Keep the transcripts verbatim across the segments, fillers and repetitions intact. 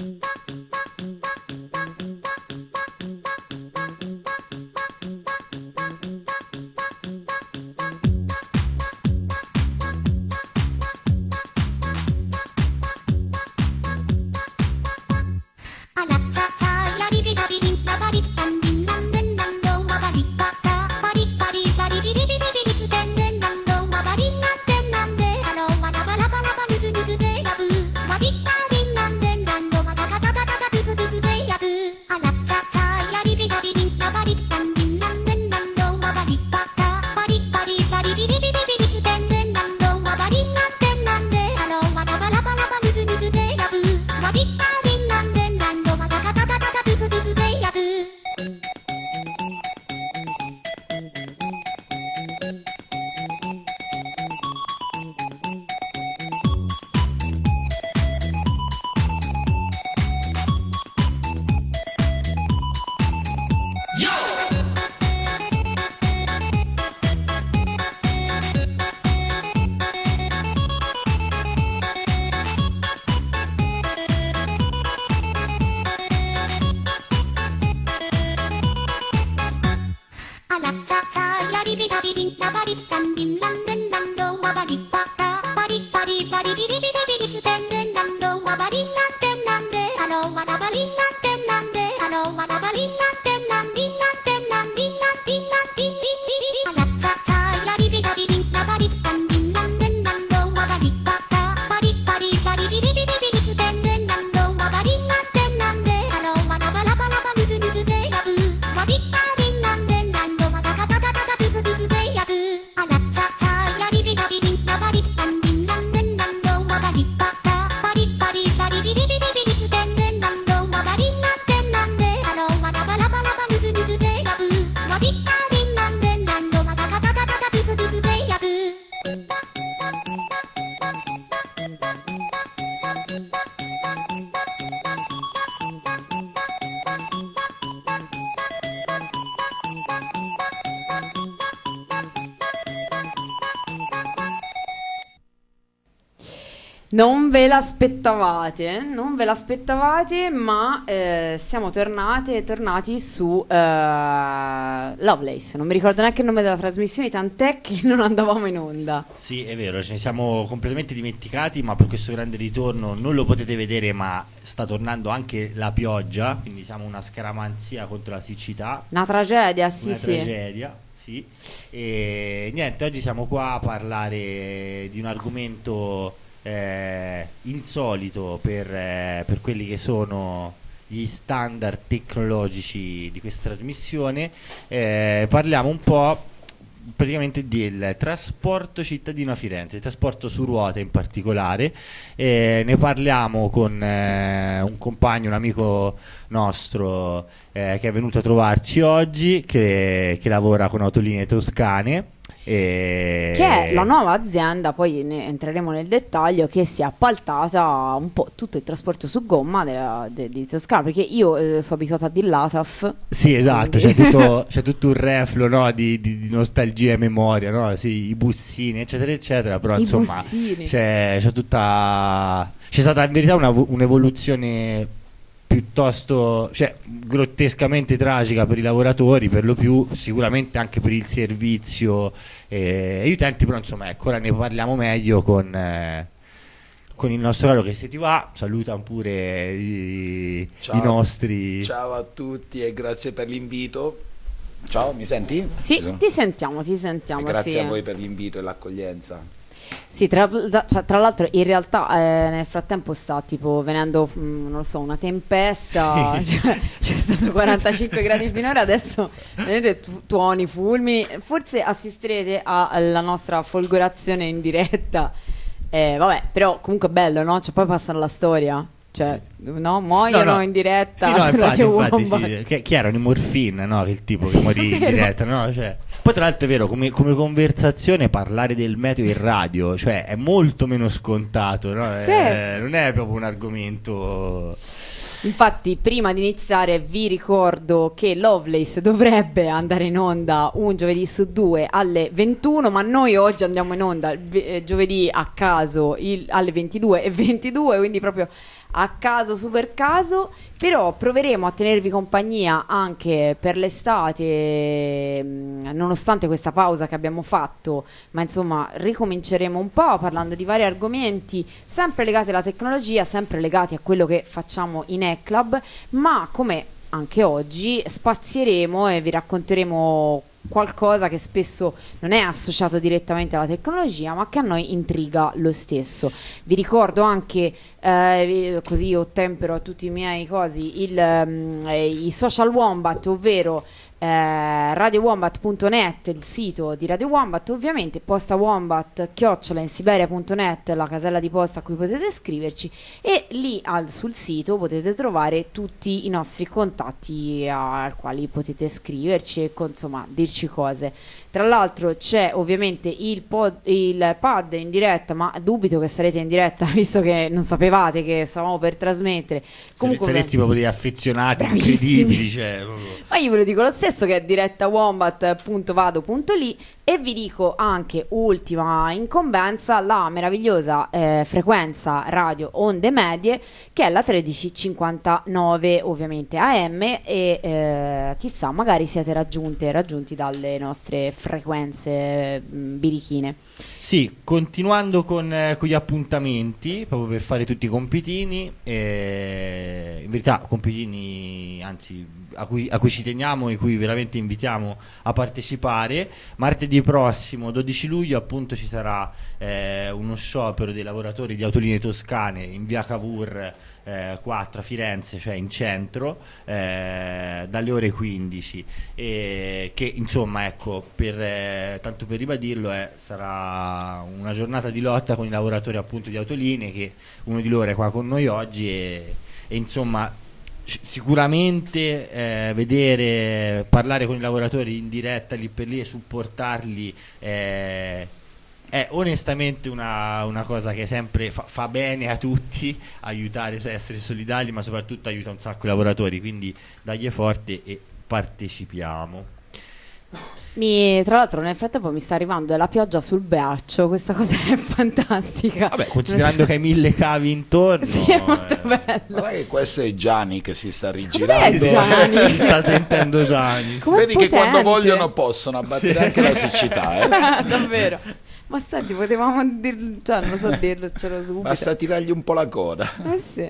Non ve l'aspettavate, non ve l'aspettavate, ma eh, siamo tornate, tornati su eh, Lovelace. Non mi ricordo neanche il nome della trasmissione, tant'è che non andavamo in onda. Sì, è vero, ce ne siamo completamente dimenticati, ma per questo grande ritorno non lo potete vedere, ma sta tornando anche la pioggia, quindi siamo una scaramanzia contro la siccità. Una tragedia, sì, una sì. Una tragedia, sì. E niente, oggi siamo qua a parlare di un argomento Eh, insolito per, eh, per quelli che sono gli standard tecnologici di questa trasmissione. Eh, parliamo un po' praticamente del trasporto cittadino a Firenze, il trasporto su ruote in particolare. Eh, ne parliamo con eh, un compagno, un amico nostro eh, che è venuto a trovarci oggi, che, che lavora con Autolinee Toscane. E... che è la nuova azienda, poi ne entreremo nel dettaglio, che si è appaltata un po' tutto il trasporto su gomma della, de, di Toscana, perché io eh, sono abituata a di Lataf. Sì, esatto, quindi... c'è, tutto, c'è tutto un reflo, no, di, di, di nostalgia e memoria, no? Sì, i bussini eccetera eccetera, però I insomma c'è, c'è tutta c'è stata in verità una, un'evoluzione piuttosto, cioè, grottescamente tragica per i lavoratori, per lo più, sicuramente anche per il servizio e gli utenti, però insomma ecco, ora ne parliamo meglio con, eh, con il nostro caro, che se ti va saluta pure i, ciao, i nostri. Ciao a tutti e grazie per l'invito. Ciao, mi senti? Sì, sì. ti sentiamo, ti sentiamo. E grazie sì. a voi per l'invito e l'accoglienza. Sì, tra, cioè, tra l'altro in realtà eh, nel frattempo sta tipo venendo, mh, non lo so, una tempesta, sì. Cioè, c'è stato quarantacinque gradi finora, adesso vedete tu, tuoni, fulmini, forse assisterete alla nostra folgorazione in diretta, eh, vabbè, però comunque è bello, no? Cioè poi passano la storia. Cioè, no, muoiono no, no. in diretta. Sì, no, infatti, infatti sì. Che, chi erano i Morfin, no? Che il tipo sì, che morì in diretta, no? Cioè, poi tra l'altro è vero, come, come conversazione parlare del meteo in radio, cioè è molto meno scontato, no? Sì. È, non è proprio un argomento. Infatti, prima di iniziare vi ricordo che Lovelace dovrebbe andare in onda un giovedì su due alle ventuno, ma noi oggi andiamo in onda eh, giovedì a caso il, alle ventidue e ventidue, quindi proprio a caso, super caso, però proveremo a tenervi compagnia anche per l'estate, mh, nonostante questa pausa che abbiamo fatto, ma insomma ricominceremo un po' parlando di vari argomenti sempre legati alla tecnologia, sempre legati a quello che facciamo in E-Club, ma come anche oggi spazieremo e vi racconteremo qualcosa che spesso non è associato direttamente alla tecnologia, ma che a noi intriga lo stesso. Vi ricordo anche, eh, così io tempero a tutti i miei cosi, il, um, i social Wombat, ovvero eh, radio wombat punto net, il sito di Radio Wombat, ovviamente posta wombat chiocciola in siberia punto net, la casella di posta a cui potete scriverci, e lì al, sul sito potete trovare tutti i nostri contatti ai quali potete scriverci e insomma dirci cose. Tra l'altro c'è ovviamente il, pod, il pad in diretta, ma dubito che sarete in diretta visto che non sapevate che stavamo per trasmettere. Comunque saresti proprio degli affezionati incredibili, cioè, proprio. Ma io ve lo dico lo stesso, che è diretta wombat punto vado punto li, e vi dico anche, ultima incombenza, la meravigliosa eh, frequenza radio onde medie, che è la tredici cinquantanove ovviamente A M, e eh, chissà, magari siete raggiunte raggiunti dalle nostre frequenze mh, birichine. Sì, continuando con, eh, con gli appuntamenti, proprio per fare tutti i compitini, eh, in verità compitini anzi a cui, a cui ci teniamo e cui veramente invitiamo a partecipare. Martedì prossimo, dodici luglio, appunto ci sarà eh, uno sciopero dei lavoratori di Autolinee Toscane in via Cavour eh, quattro a Firenze, cioè in centro, eh, dalle ore quindici, e che insomma, ecco, per, eh, tanto per ribadirlo, eh, sarà una giornata di lotta con i lavoratori appunto di Autolinee, che uno di loro è qua con noi oggi, e, e insomma sicuramente eh, vedere, parlare con i lavoratori in diretta lì per lì e supportarli eh, è onestamente una, una cosa che sempre fa, fa bene a tutti, aiutare, essere solidali, ma soprattutto aiuta un sacco i lavoratori, quindi dagli forte e partecipiamo. Mi, tra l'altro nel frattempo mi sta arrivando la pioggia sul braccio, questa cosa è fantastica. Vabbè, considerando che hai mille cavi intorno, sì, è molto eh. bello. Guarda che questo è Gianni che si sta rigirando. Com'è Gianni? Si sta sentendo Gianni. Com'è Vedi potente. che quando vogliono possono abbattere Sì. anche la siccità, eh? Davvero. Ma senti, potevamo dirlo, cioè non so dirlo, c'ero subito. Basta tirargli un po' la coda. Eh sì.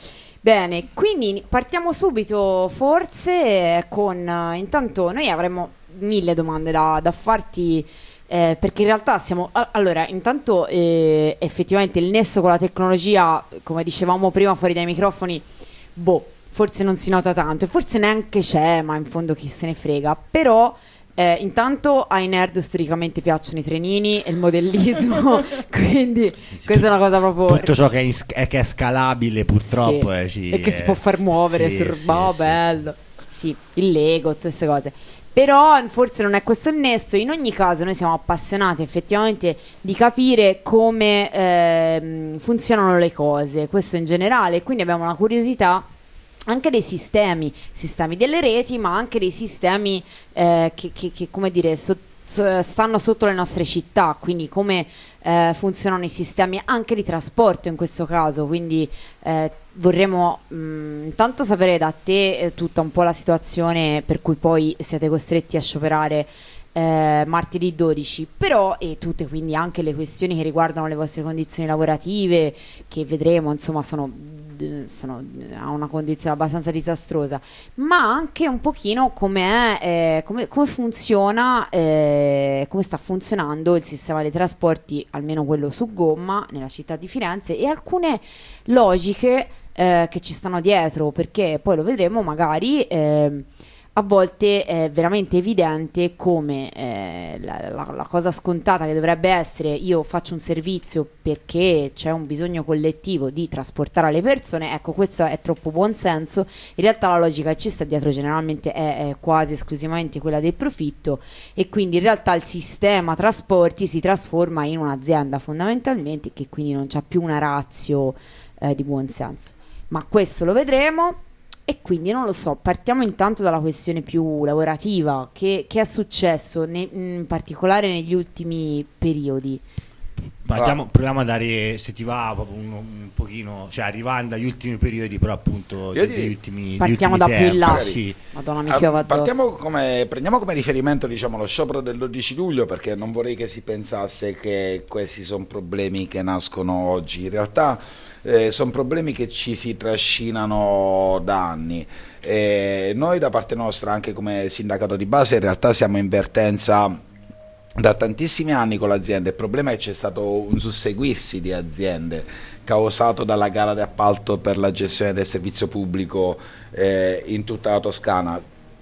Bene, quindi partiamo subito forse con, eh, intanto noi avremmo mille domande da, da farti, eh, perché in realtà siamo, allora intanto eh, effettivamente il nesso con la tecnologia, come dicevamo prima fuori dai microfoni, boh, forse non si nota tanto e forse neanche c'è, ma in fondo chi se ne frega, però Eh, intanto ai nerd storicamente piacciono i trenini e il modellismo, quindi Sì, sì, questa è una cosa proprio tutto ciò che è, in sc- è, che è scalabile purtroppo, sì, eh, ci- e che si può far muovere sì, sul sì, boh, sì, bello. Sì, il Lego, tutte queste cose. Però forse non è questo il nesso. In ogni caso noi siamo appassionati effettivamente di capire come ehm, funzionano le cose, questo in generale, quindi abbiamo una curiosità anche dei sistemi, sistemi delle reti, ma anche dei sistemi eh, che, che, che, come dire, so, so, stanno sotto le nostre città, quindi come eh, funzionano i sistemi anche di trasporto in questo caso, quindi eh, vorremmo mh, intanto sapere da te eh, tutta un po' la situazione per cui poi siete costretti a scioperare eh, martedì dodici, però e tutte quindi anche le questioni che riguardano le vostre condizioni lavorative, che vedremo insomma sono sono a una condizione abbastanza disastrosa, ma anche un pochino come eh, come, come funziona, eh, come sta funzionando il sistema dei trasporti, almeno quello su gomma nella città di Firenze, e alcune logiche eh, che ci stanno dietro, perché poi lo vedremo magari. Eh, a volte è veramente evidente come eh, la, la, la cosa scontata che dovrebbe essere: io faccio un servizio perché c'è un bisogno collettivo di trasportare le persone, ecco, questo è troppo buonsenso. In realtà la logica che ci sta dietro generalmente è, è quasi esclusivamente quella del profitto, e quindi in realtà il sistema trasporti si trasforma in un'azienda fondamentalmente, che quindi non c'ha più una ratio eh, di buonsenso. Ma questo lo vedremo. E quindi non lo so, partiamo intanto dalla questione più lavorativa. Che, che è successo ne, in particolare negli ultimi periodi? Partiamo, proviamo a dare, se ti va, proprio un, un pochino, cioè arrivando agli ultimi periodi, però appunto Io degli direi- ultimi Partiamo degli da ultimi più in tempi, là. sì. Madonna, mi Ah, chiova addosso. partiamo come, prendiamo come riferimento, diciamo, lo sciopero del dodici luglio, perché non vorrei che si pensasse che questi sono problemi che nascono oggi. In realtà eh, sono problemi che ci si trascinano da anni. E noi da parte nostra, anche come sindacato di base, in realtà siamo in vertenza da tantissimi anni con l'azienda. Il problema è che c'è stato un susseguirsi di aziende causato dalla gara di appalto per la gestione del servizio pubblico eh, in tutta la Toscana.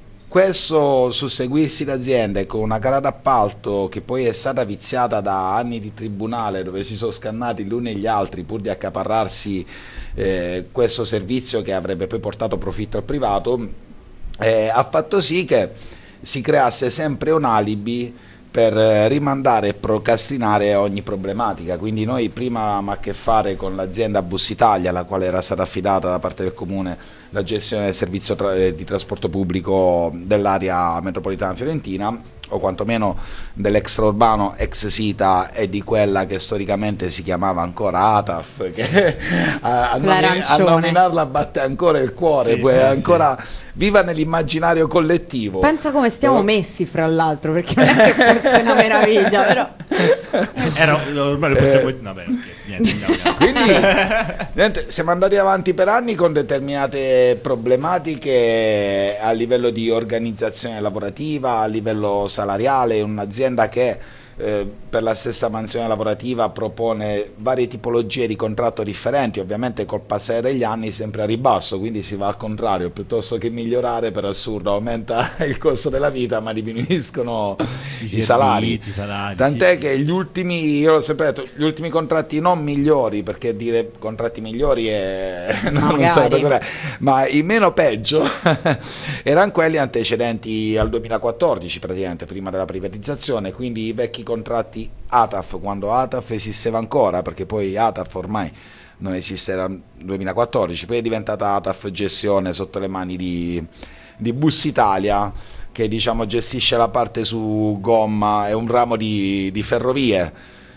Questo susseguirsi di aziende con una gara d'appalto che poi è stata viziata da anni di tribunale, dove si sono scannati gli uni e gli altri pur di accaparrarsi eh, questo servizio che avrebbe poi portato profitto al privato, eh, ha fatto sì che si creasse sempre un alibi per rimandare e procrastinare ogni problematica. Quindi noi prima avevamo a che fare con l'azienda Bus Italia, alla quale era stata affidata da parte del comune la gestione del servizio tra- di trasporto pubblico dell'area metropolitana fiorentina, o quantomeno dell'extraurbano ex Sita e di quella che storicamente si chiamava ancora A T A F, che a, a, nomi- a L'arancione. nominarla batte ancora il cuore, Sì, poi sì, è sì. ancora viva nell'immaginario collettivo. Pensa come stiamo Però- messi, fra l'altro, perché non è che fosse una meraviglia, però Era, ormai lo possiamo... no, beh, scherzi, niente, andiamo, andiamo. Quindi niente, siamo andati avanti per anni con determinate problematiche a livello di organizzazione lavorativa, a livello salariale, un'azienda che eh, per la stessa mansione lavorativa propone varie tipologie di contratto differenti, ovviamente col passare degli anni sempre a ribasso, quindi si va al contrario, piuttosto che migliorare, per assurdo aumenta il costo della vita ma diminuiscono i, I salari. servizi, i salari, Tant'è sì, che gli ultimi, io l'ho sempre detto, gli ultimi contratti non migliori, perché dire contratti migliori è non, non Magari. sarebbe corretto, ma i meno peggio erano quelli antecedenti al duemilaquattordici, praticamente prima della privatizzazione, quindi i vecchi contratti A T A F, quando A T A F esisteva ancora, perché poi A T A F ormai non esiste dal duemilaquattordici, poi è diventata A T A F gestione sotto le mani di, di Bus Italia, che diciamo gestisce la parte su gomma, è un ramo di, di ferrovie.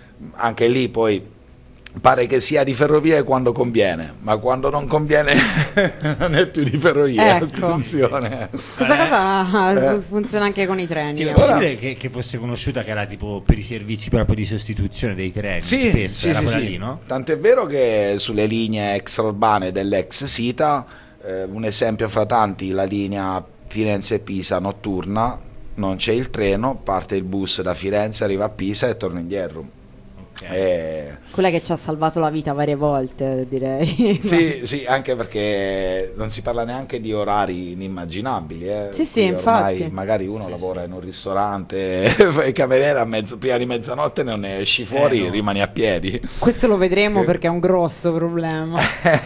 Anche lì poi pare che sia di ferrovie quando conviene, ma quando non conviene non è più di ferrovie, Ecco. funzione. questa cosa Eh. funziona anche con i treni. Sì, è Ora- possibile che, che fosse conosciuta che era tipo per i servizi proprio di sostituzione dei treni, Sì, spesso sì, era sì, quella sì. lì, no? Tant'è vero che sulle linee extraurbane dell'ex Sita, eh, un esempio fra tanti, la linea Firenze-Pisa notturna, non c'è il treno, parte il bus da Firenze, arriva a Pisa e torna indietro. Ok. Eh, Quella che ci ha salvato la vita varie volte, direi. sì, sì, anche perché non si parla neanche di orari inimmaginabili. Eh. Sì, sì, Qui ormai infatti. magari uno Sì, lavora sì. in un ristorante, fai cameriera a mezzo, prima di mezzanotte, non ne esci fuori, Eh, no. rimani a piedi. Questo lo vedremo Eh. perché è un grosso problema.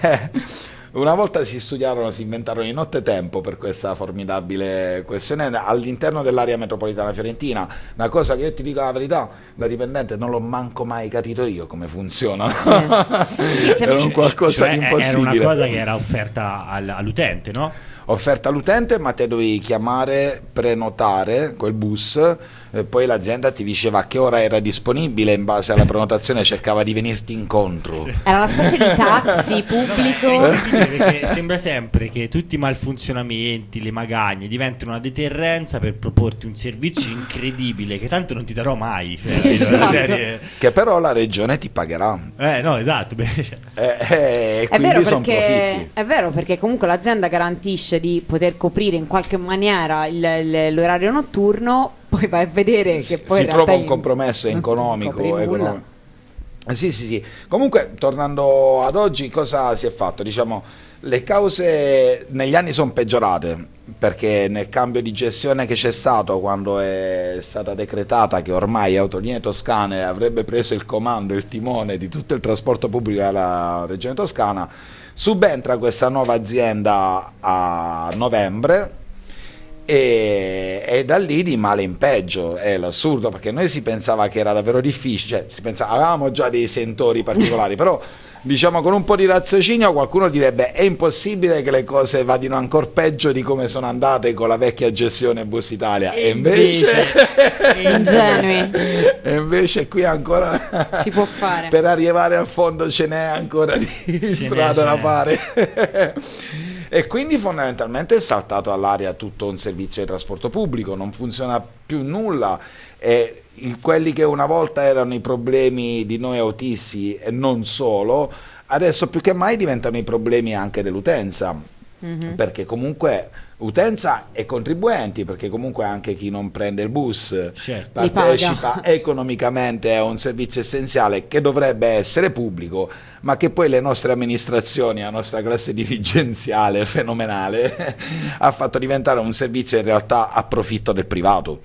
Una volta si studiarono, si inventarono in nottetempo per questa formidabile questione all'interno dell'area metropolitana fiorentina. Una cosa che io ti dico la verità, da dipendente non l'ho manco mai capito io come funziona. Sì, se- Era un qualcosa Cioè, di era impossibile. una cosa che era offerta al- all'utente, no? Offerta all'utente, ma te dovevi chiamare, prenotare quel bus, e poi l'azienda ti diceva a che ora era disponibile, in base alla prenotazione cercava di venirti incontro. Era una specie di taxi pubblico. È incredibile perché sembra sempre che tutti i malfunzionamenti, le magagne diventino una deterrenza per proporti un servizio incredibile che tanto non ti darò mai. Cioè, Sì, capito? La esatto. serie- Che però la regione ti pagherà. Eh, no, esatto. beh, cioè, Eh, eh, e È vero, quindi sono perché, profitti. è vero perché comunque l'azienda garantisce di poter coprire in qualche maniera il- il- l'orario notturno, poi vai a vedere che Si, poi si in trova realtà un compromesso non ti economico. copri nulla. economico. Eh, Sì, sì, sì. Comunque, tornando ad oggi, cosa si è fatto? Diciamo, le cause negli anni sono peggiorate, perché nel cambio di gestione che c'è stato, quando è stata decretata che ormai Autolinee Toscane avrebbe preso il comando, il timone di tutto il trasporto pubblico della regione toscana, subentra questa nuova azienda a novembre E, e da lì di male in peggio è l'assurdo, perché noi si pensava che era davvero difficile, cioè si pensava, avevamo già dei sentori particolari, però diciamo con un po' di raziocinio qualcuno direbbe è impossibile che le cose vadino ancora peggio di come sono andate con la vecchia gestione Bus Italia, e, e invece ingenui e invece qui ancora si può fare, per arrivare al fondo ce n'è ancora di ce strada da fare. E quindi fondamentalmente è saltato all'aria tutto un servizio di trasporto pubblico, non funziona più nulla, e quelli che una volta erano i problemi di noi autisti e non solo, adesso più che mai diventano i problemi anche dell'utenza, mm-hmm. perché comunque utenza e contribuenti, perché comunque anche chi non prende il bus certo. partecipa economicamente a un servizio essenziale che dovrebbe essere pubblico, ma che poi le nostre amministrazioni, la nostra classe dirigenziale fenomenale ha fatto diventare un servizio in realtà a profitto del privato.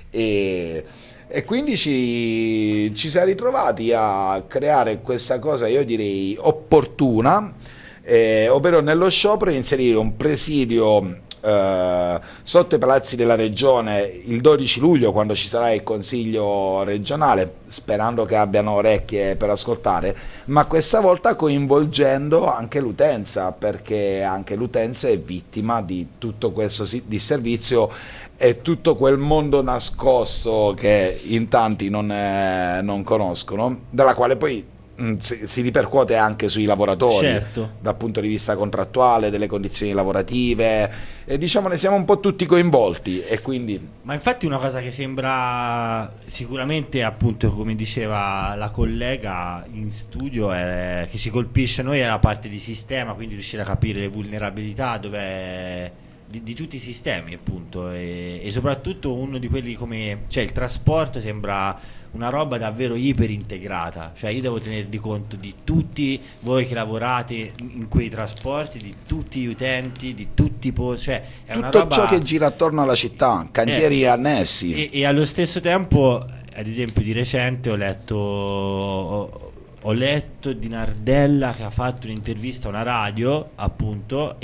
E, e quindi ci, ci siamo ritrovati a creare questa cosa, io direi opportuna, eh, ovvero nello sciopero inserire un presidio Uh, sotto i palazzi della regione il dodici luglio, quando ci sarà il consiglio regionale, sperando che abbiano orecchie per ascoltare, ma questa volta coinvolgendo anche l'utenza, perché anche l'utenza è vittima di tutto questo disservizio e tutto quel mondo nascosto che in tanti non, eh, non conoscono, dalla quale poi Si, si ripercuote anche sui lavoratori, certo. dal punto di vista contrattuale, delle condizioni lavorative, e diciamo ne siamo un po' tutti coinvolti, e quindi ma infatti una cosa che sembra sicuramente, appunto come diceva la collega in studio, è, che ci colpisce noi è la parte di sistema, quindi riuscire a capire le vulnerabilità dove di, di tutti i sistemi, appunto, e, e soprattutto uno di quelli come, cioè il trasporto sembra una roba davvero iper integrata, cioè io devo tener di conto di tutti voi che lavorate in quei trasporti, di tutti gli utenti, di tutti i posti, cioè è tutto una roba, ciò che gira attorno alla città, cantieri eh, annessi, e, e allo stesso tempo, ad esempio di recente ho letto ho, ho letto di Nardella che ha fatto un'intervista a una radio, appunto,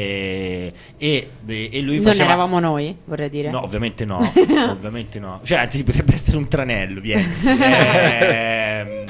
e, e, e lui non faceva... eravamo noi, vorrei dire. No, ovviamente no, ovviamente no. Cioè, anzi, potrebbe essere un tranello, vieni. Ehm,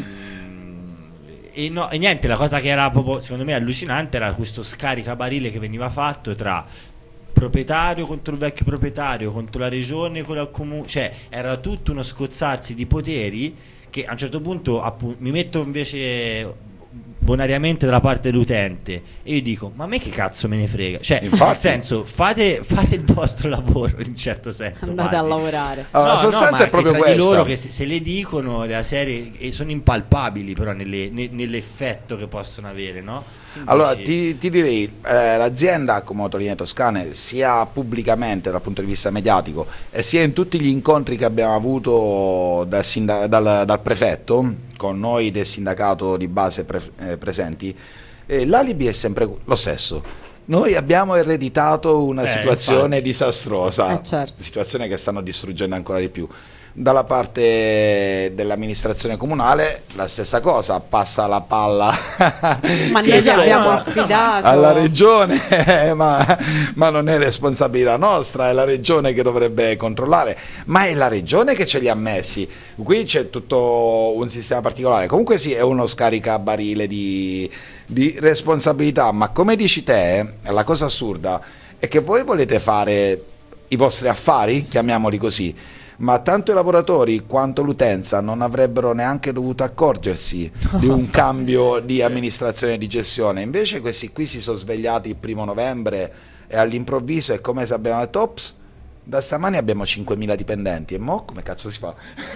e, no, e niente, la cosa che era proprio, secondo me, allucinante era questo scaricabarile che veniva fatto tra proprietario contro il vecchio proprietario, contro la regione con il comune, cioè era tutto uno scozzarsi di poteri che a un certo punto appunto, mi metto invece bonariamente dalla parte dell'utente e io dico ma a me che cazzo me ne frega, cioè infatti, nel senso fate, fate il vostro lavoro in un certo senso, andate quasi a lavorare. allora, no, la sostanza no, è proprio che tra questa, di loro che se, se le dicono della serie e sono impalpabili però nelle, ne, nell'effetto che possono avere, no? Invece... Allora ti, ti direi, eh, l'azienda come Autolinee Toscane, sia pubblicamente dal punto di vista mediatico e sia in tutti gli incontri che abbiamo avuto dal, sindac- dal, dal prefetto con noi del sindacato di base pre- eh, presenti, eh, l'alibi è sempre lo stesso. Noi abbiamo ereditato una eh, situazione infatti. disastrosa, eh, certo. situazione che stanno distruggendo ancora di più. Dalla parte dell'amministrazione comunale la stessa cosa, passa la palla ma noi vi abbiamo affidato alla regione, ma, ma non è responsabilità nostra, è la regione che dovrebbe controllare, ma è la regione che ce li ha messi. Qui c'è tutto un sistema particolare, comunque sì, è uno scaricabarile di, di responsabilità, ma come dici te, la cosa assurda è che voi volete fare i vostri affari, chiamiamoli così, ma tanto i lavoratori quanto l'utenza non avrebbero neanche dovuto accorgersi di un cambio di amministrazione e di gestione. Invece questi qui si sono svegliati il primo novembre e all'improvviso è come se abbiamo detto ops, da stamani abbiamo cinquemila dipendenti e mo come cazzo si fa?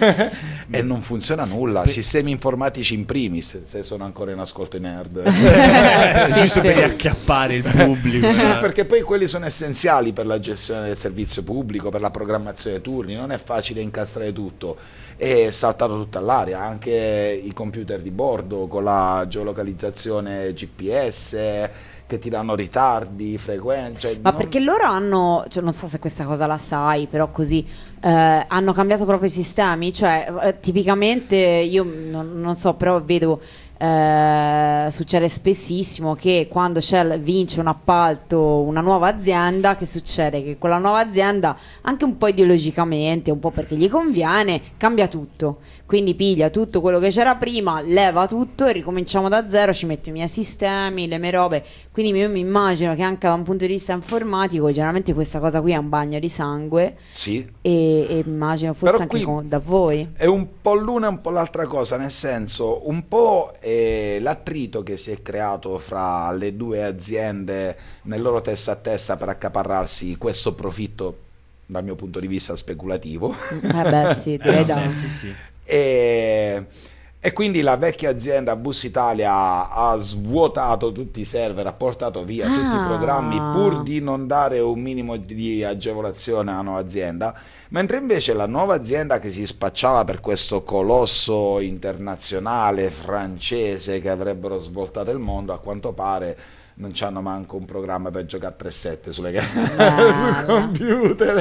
E non funziona nulla, sistemi informatici in primis, se sono ancora in ascolto i nerd. sì, giusto sì. per riacchiappare il pubblico. Sì, perché poi quelli sono essenziali per la gestione del servizio pubblico, per la programmazione dei turni, non è facile incastrare tutto. È saltato tutto all'aria, anche i computer di bordo con la geolocalizzazione G P S che ti danno ritardi, frequenze. Cioè ma non... perché loro hanno, cioè, non so se questa cosa la sai, però così eh, hanno cambiato proprio i sistemi, cioè eh, tipicamente io non, non so, però vedo Eh, succede spessissimo che quando Shell vince un appalto, una nuova azienda, che succede? Che quella nuova azienda, anche un po' ideologicamente, un po' perché gli conviene, cambia tutto, quindi piglia tutto quello che c'era prima, leva tutto e ricominciamo da zero, ci metto i miei sistemi, le mie robe, quindi io mi immagino che anche da un punto di vista informatico generalmente questa cosa qui è un bagno di sangue. Sì. e, e immagino forse Però anche qui con, da voi è un po' l'una e un po' l'altra cosa, nel senso, un po' è l'attrito che si è creato fra le due aziende nel loro testa a testa per accaparrarsi questo profitto, dal mio punto di vista speculativo. eh beh sì, direi da Eh, sì, sì. e, e quindi la vecchia azienda Bus Italia ha svuotato tutti i server, ha portato via tutti i Ah. programmi pur di non dare un minimo di agevolazione alla nuova azienda, mentre invece la nuova azienda che si spacciava per questo colosso internazionale francese che avrebbero svoltato il mondo, a quanto pare non c'hanno manco un programma per giocare a tre sette sulle sul computer,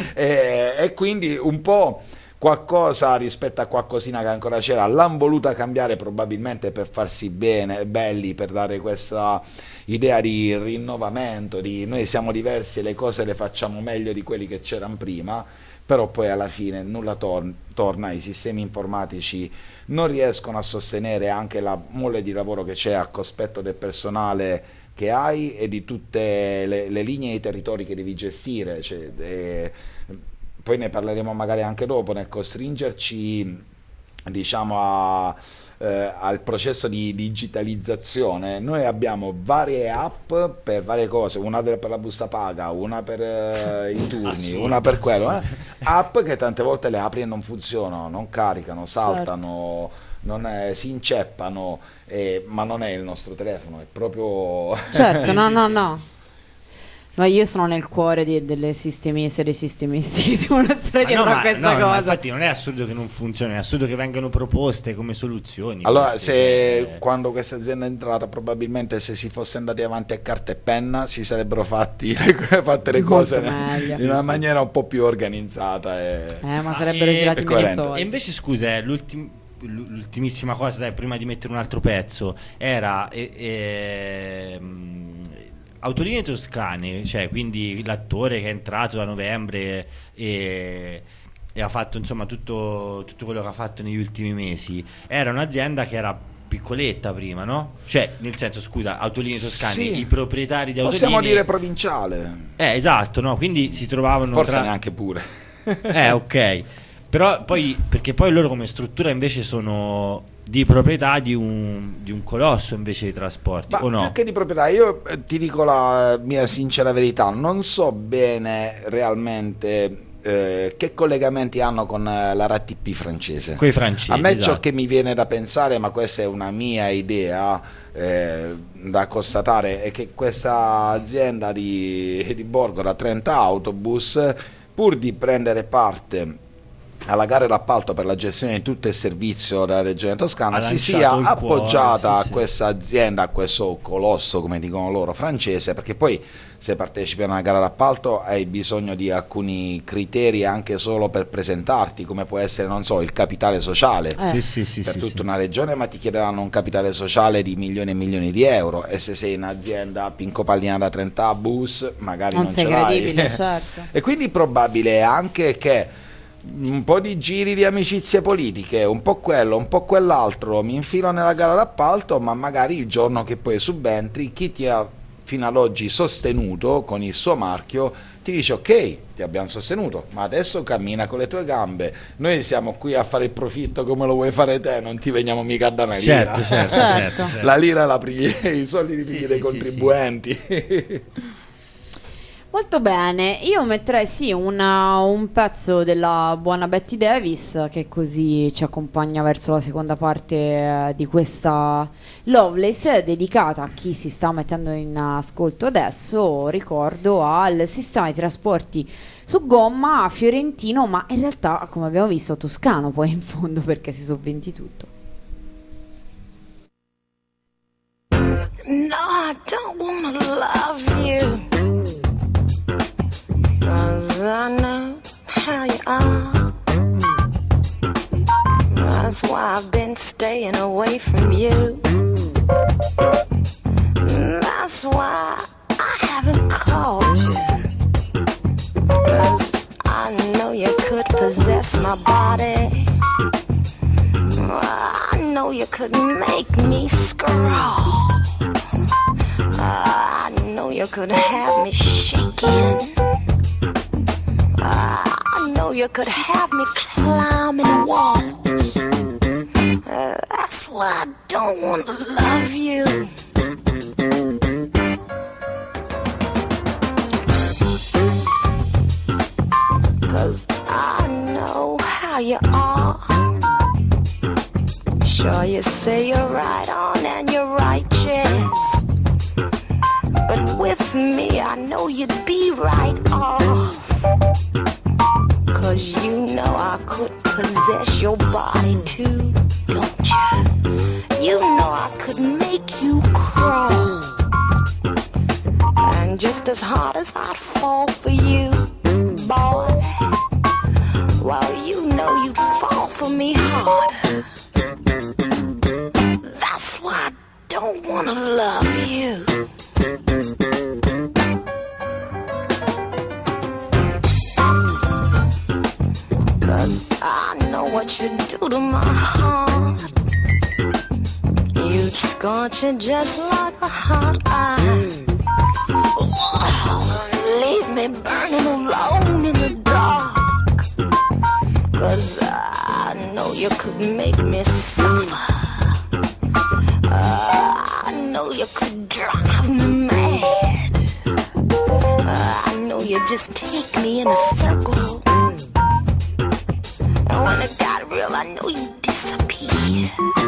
e, e quindi un po' qualcosa rispetto a qualcosina che ancora c'era l'hanno voluta cambiare, probabilmente per farsi bene, belli, per dare questa idea di rinnovamento, di noi siamo diversi e le cose le facciamo meglio di quelli che c'erano prima, però poi alla fine nulla tor- torna, i sistemi informatici non riescono a sostenere anche la mole di lavoro che c'è a cospetto del personale che hai e di tutte le, le linee e i territori che devi gestire, cioè, eh, poi ne parleremo magari anche dopo, nel costringerci diciamo a, eh, al processo di digitalizzazione. Noi abbiamo varie app per varie cose, una per la busta paga, una per eh, i turni, Assurdo. una per quello, eh? App che tante volte le apri e non funzionano, non caricano, saltano, non è- si inceppano, eh, ma non è il nostro telefono, è proprio certo, no no no ma io sono nel cuore di- delle sistemiste e dei sistemisti che devono stare Ma dietro no, a ma- questa no, ma cosa. infatti non è assurdo che non funzioni, è assurdo che vengano proposte come soluzioni. Allora, queste, se eh, quando questa azienda è entrata, probabilmente se si fosse andati avanti a carta e penna si sarebbero fatti le, fatte le Molto cose meglio. in una maniera un po' più organizzata. E... Eh, ma Ma, sarebbero eh, girati è meno coerente. soldi. E invece scusa, eh, l'ultim- l'ultimissima cosa, dai, prima di mettere un altro pezzo, era eh, ehm, Autolinee Toscane, cioè quindi l'attore che è entrato da novembre e, e ha fatto insomma tutto, tutto quello che ha fatto negli ultimi mesi, era un'azienda che era piccoletta prima, no? Cioè, nel senso, scusa, Autolinee Toscane, Sì. i proprietari di Autolinee... Possiamo dire provinciale, Eh, esatto, no? Quindi si trovavano forse tra... neanche pure. Eh, ok. Però poi, perché poi loro come struttura invece sono di proprietà di un, di un colosso invece di trasporti, Ma o no? più che di proprietà, io eh, ti dico la mia sincera verità, non so bene realmente eh, che collegamenti hanno con eh, la R A T P francese. Quei francesi, A me ciò esatto. che mi viene da pensare, ma questa è una mia idea eh, da constatare, è che questa azienda di, di Borgo da trenta autobus, pur di prendere parte alla gara d'appalto per la gestione di tutto il servizio della regione toscana, Ha si lanciato sia il appoggiata cuore, sì, a sì. questa azienda, a questo colosso, come dicono loro, francese, perché poi se partecipi a una gara d'appalto hai bisogno di alcuni criteri anche solo per presentarti, come può essere, non so, il capitale sociale. Eh. Sì, sì, sì, Per sì, tutta sì. una regione, ma ti chiederanno un capitale sociale di milioni e milioni di euro, e se sei un'azienda Pinco Pallina da trenta bus magari Non non, sei ce l'hai. credibile, certo. E quindi probabile anche che un po' di giri di amicizie politiche, un po' quello, un po' quell'altro, mi infilo nella gara d'appalto, ma magari il giorno che poi subentri, chi ti ha fino ad oggi sostenuto con il suo marchio ti dice: ok, ti abbiamo sostenuto, ma adesso cammina con le tue gambe, noi siamo qui a fare il profitto come lo vuoi fare te, non ti veniamo mica a dare una lira. Certo, certo, Certo. certo, certo. La lira la pigli, i soldi li Sì, pigli sì, dei sì, contribuenti. Molto bene, io metterei sì una- un pezzo della buona Betty Davis che così ci accompagna verso la seconda parte eh, di questa Loveless, dedicata a chi si sta mettendo in ascolto adesso. Ricordo al sistema di trasporti su gomma fiorentino, ma in realtà, come abbiamo visto, toscano poi in fondo, perché si sovventi tutto. No, I don't wanna love you, 'cause I know how you are. That's That's why I've been staying away from you. That's why I haven't called you. 'Cause I know you could possess my body. I know you could make me scroll. I know you could have me shaking. I know you could have me climbing walls. Uh, that's why I don't want to love you. 'Cause I know how you are. Sure, you say you're right on and you're righteous, but with me I know you'd be right off. 'Cause you know I could possess your body too, don't you? You know I could make you crawl. And just as hard as I'd fall for you, boy, well, you know you'd fall for me harder. That's why I don't wanna love you. Cause I know what you do to my heart. You'd scorch it just like a hot iron. Leave me burning alone in the dark. Cause I know you could make me suffer. uh, I know you could drive me mad. uh, I know you just take me in a circle. And when it got real, I know you disappear.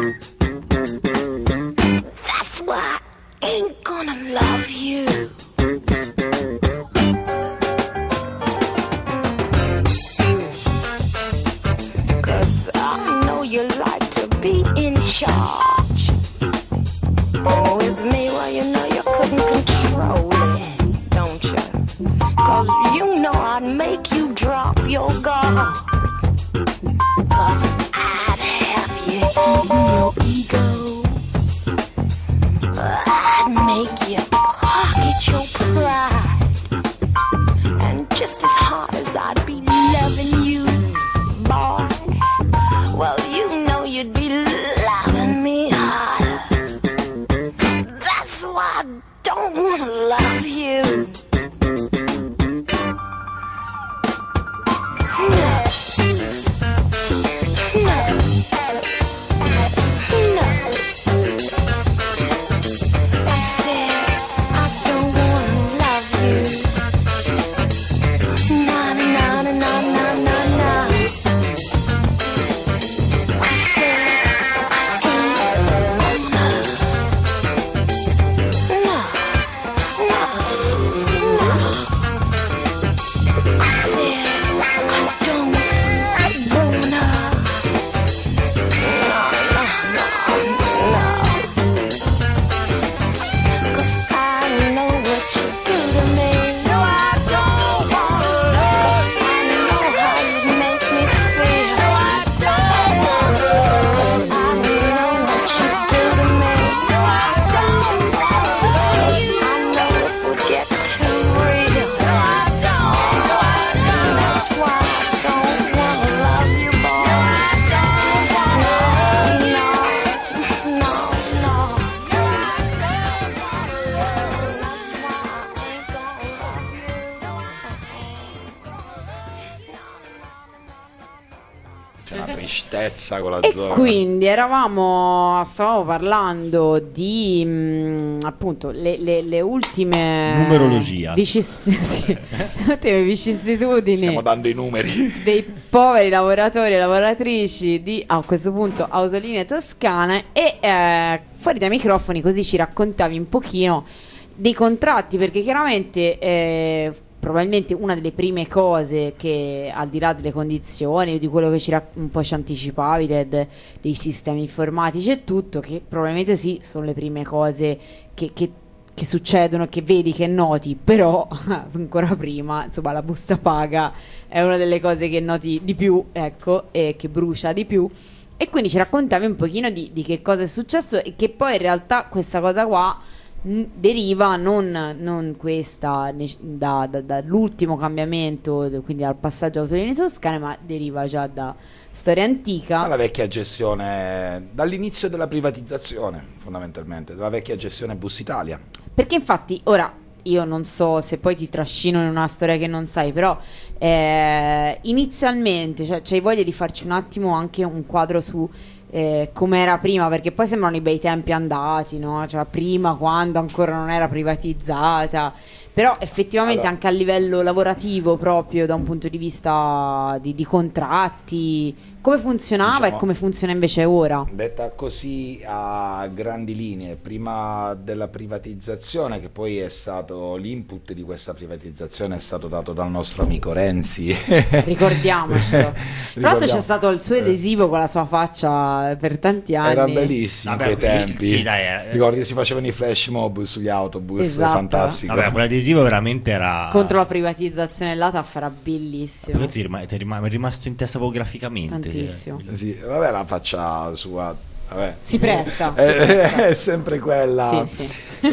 That's why I ain't gonna love you. Cause I know you like to be in charge. And with me, well, you know you couldn't control it, don't you? Cause you know I'd make you drop your guard. Cause I'd have you in your ego. I'd make you pocket your pride. And just as hard as I'd be loving you, boy, well, you know you'd be loving me harder. That's why I don't wanna love you. Con la e zona. Quindi eravamo, stavamo parlando di mh, appunto le, le, le ultime numerologia, vicissi- sì, le ultime vicissitudini. Stiamo dando i numeri dei poveri lavoratori e lavoratrici di a questo punto Autolinee Toscane. E eh, fuori dai microfoni così ci raccontavi un pochino dei contratti, perché chiaramente eh, probabilmente una delle prime cose che, al di là delle condizioni, di quello che ci rac- un po' ci anticipavi, de- de- dei sistemi informatici e tutto, che probabilmente sì, sono le prime cose che, che, che succedono, che vedi, che noti, però ancora prima, insomma, la busta paga è una delle cose che noti di più, ecco, e che brucia di più. E quindi ci raccontavi un pochino di, di che cosa è successo e che poi in realtà questa cosa qua mh, deriva non, non questa ne- da- da- dall'ultimo cambiamento, d- quindi dal passaggio alle autolinee toscane, ma deriva già da storia antica. Dalla vecchia gestione, dall'inizio della privatizzazione, fondamentalmente, dalla vecchia gestione Bus Italia. Perché infatti ora io non so se poi ti trascino in una storia che non sai, però eh, inizialmente cioè, c'hai voglia di farci un attimo anche un quadro su eh, com'era prima, perché poi sembrano i bei tempi andati, no? Cioè prima quando ancora non era privatizzata, però effettivamente Allora. anche a livello lavorativo proprio da un punto di vista di, di contratti, come funzionava Diciamo, e come funziona invece ora? Detta così a grandi linee, prima della privatizzazione, che poi è stato l'input di questa privatizzazione è stato dato dal nostro amico Renzi. Ricordiamocelo. Tra l'altro c'è Ricordiamo- stato il suo adesivo con la sua faccia per tanti anni. Era bellissimo Vabbè, quei quelli- tempi. sì, dai, eh. Ricordi che si facevano i flash mob sugli autobus, Esatto. fantastico. Vabbè, quell'adesivo veramente era... Contro la privatizzazione dell'A T A F era bellissimo. Poi ti rima- ti rima- è rimasto in testa proprio graficamente. Tantissimo. Sì, vabbè, la faccia sua, vabbè. Si presta, si È, presta. è sempre quella. Sì, sì.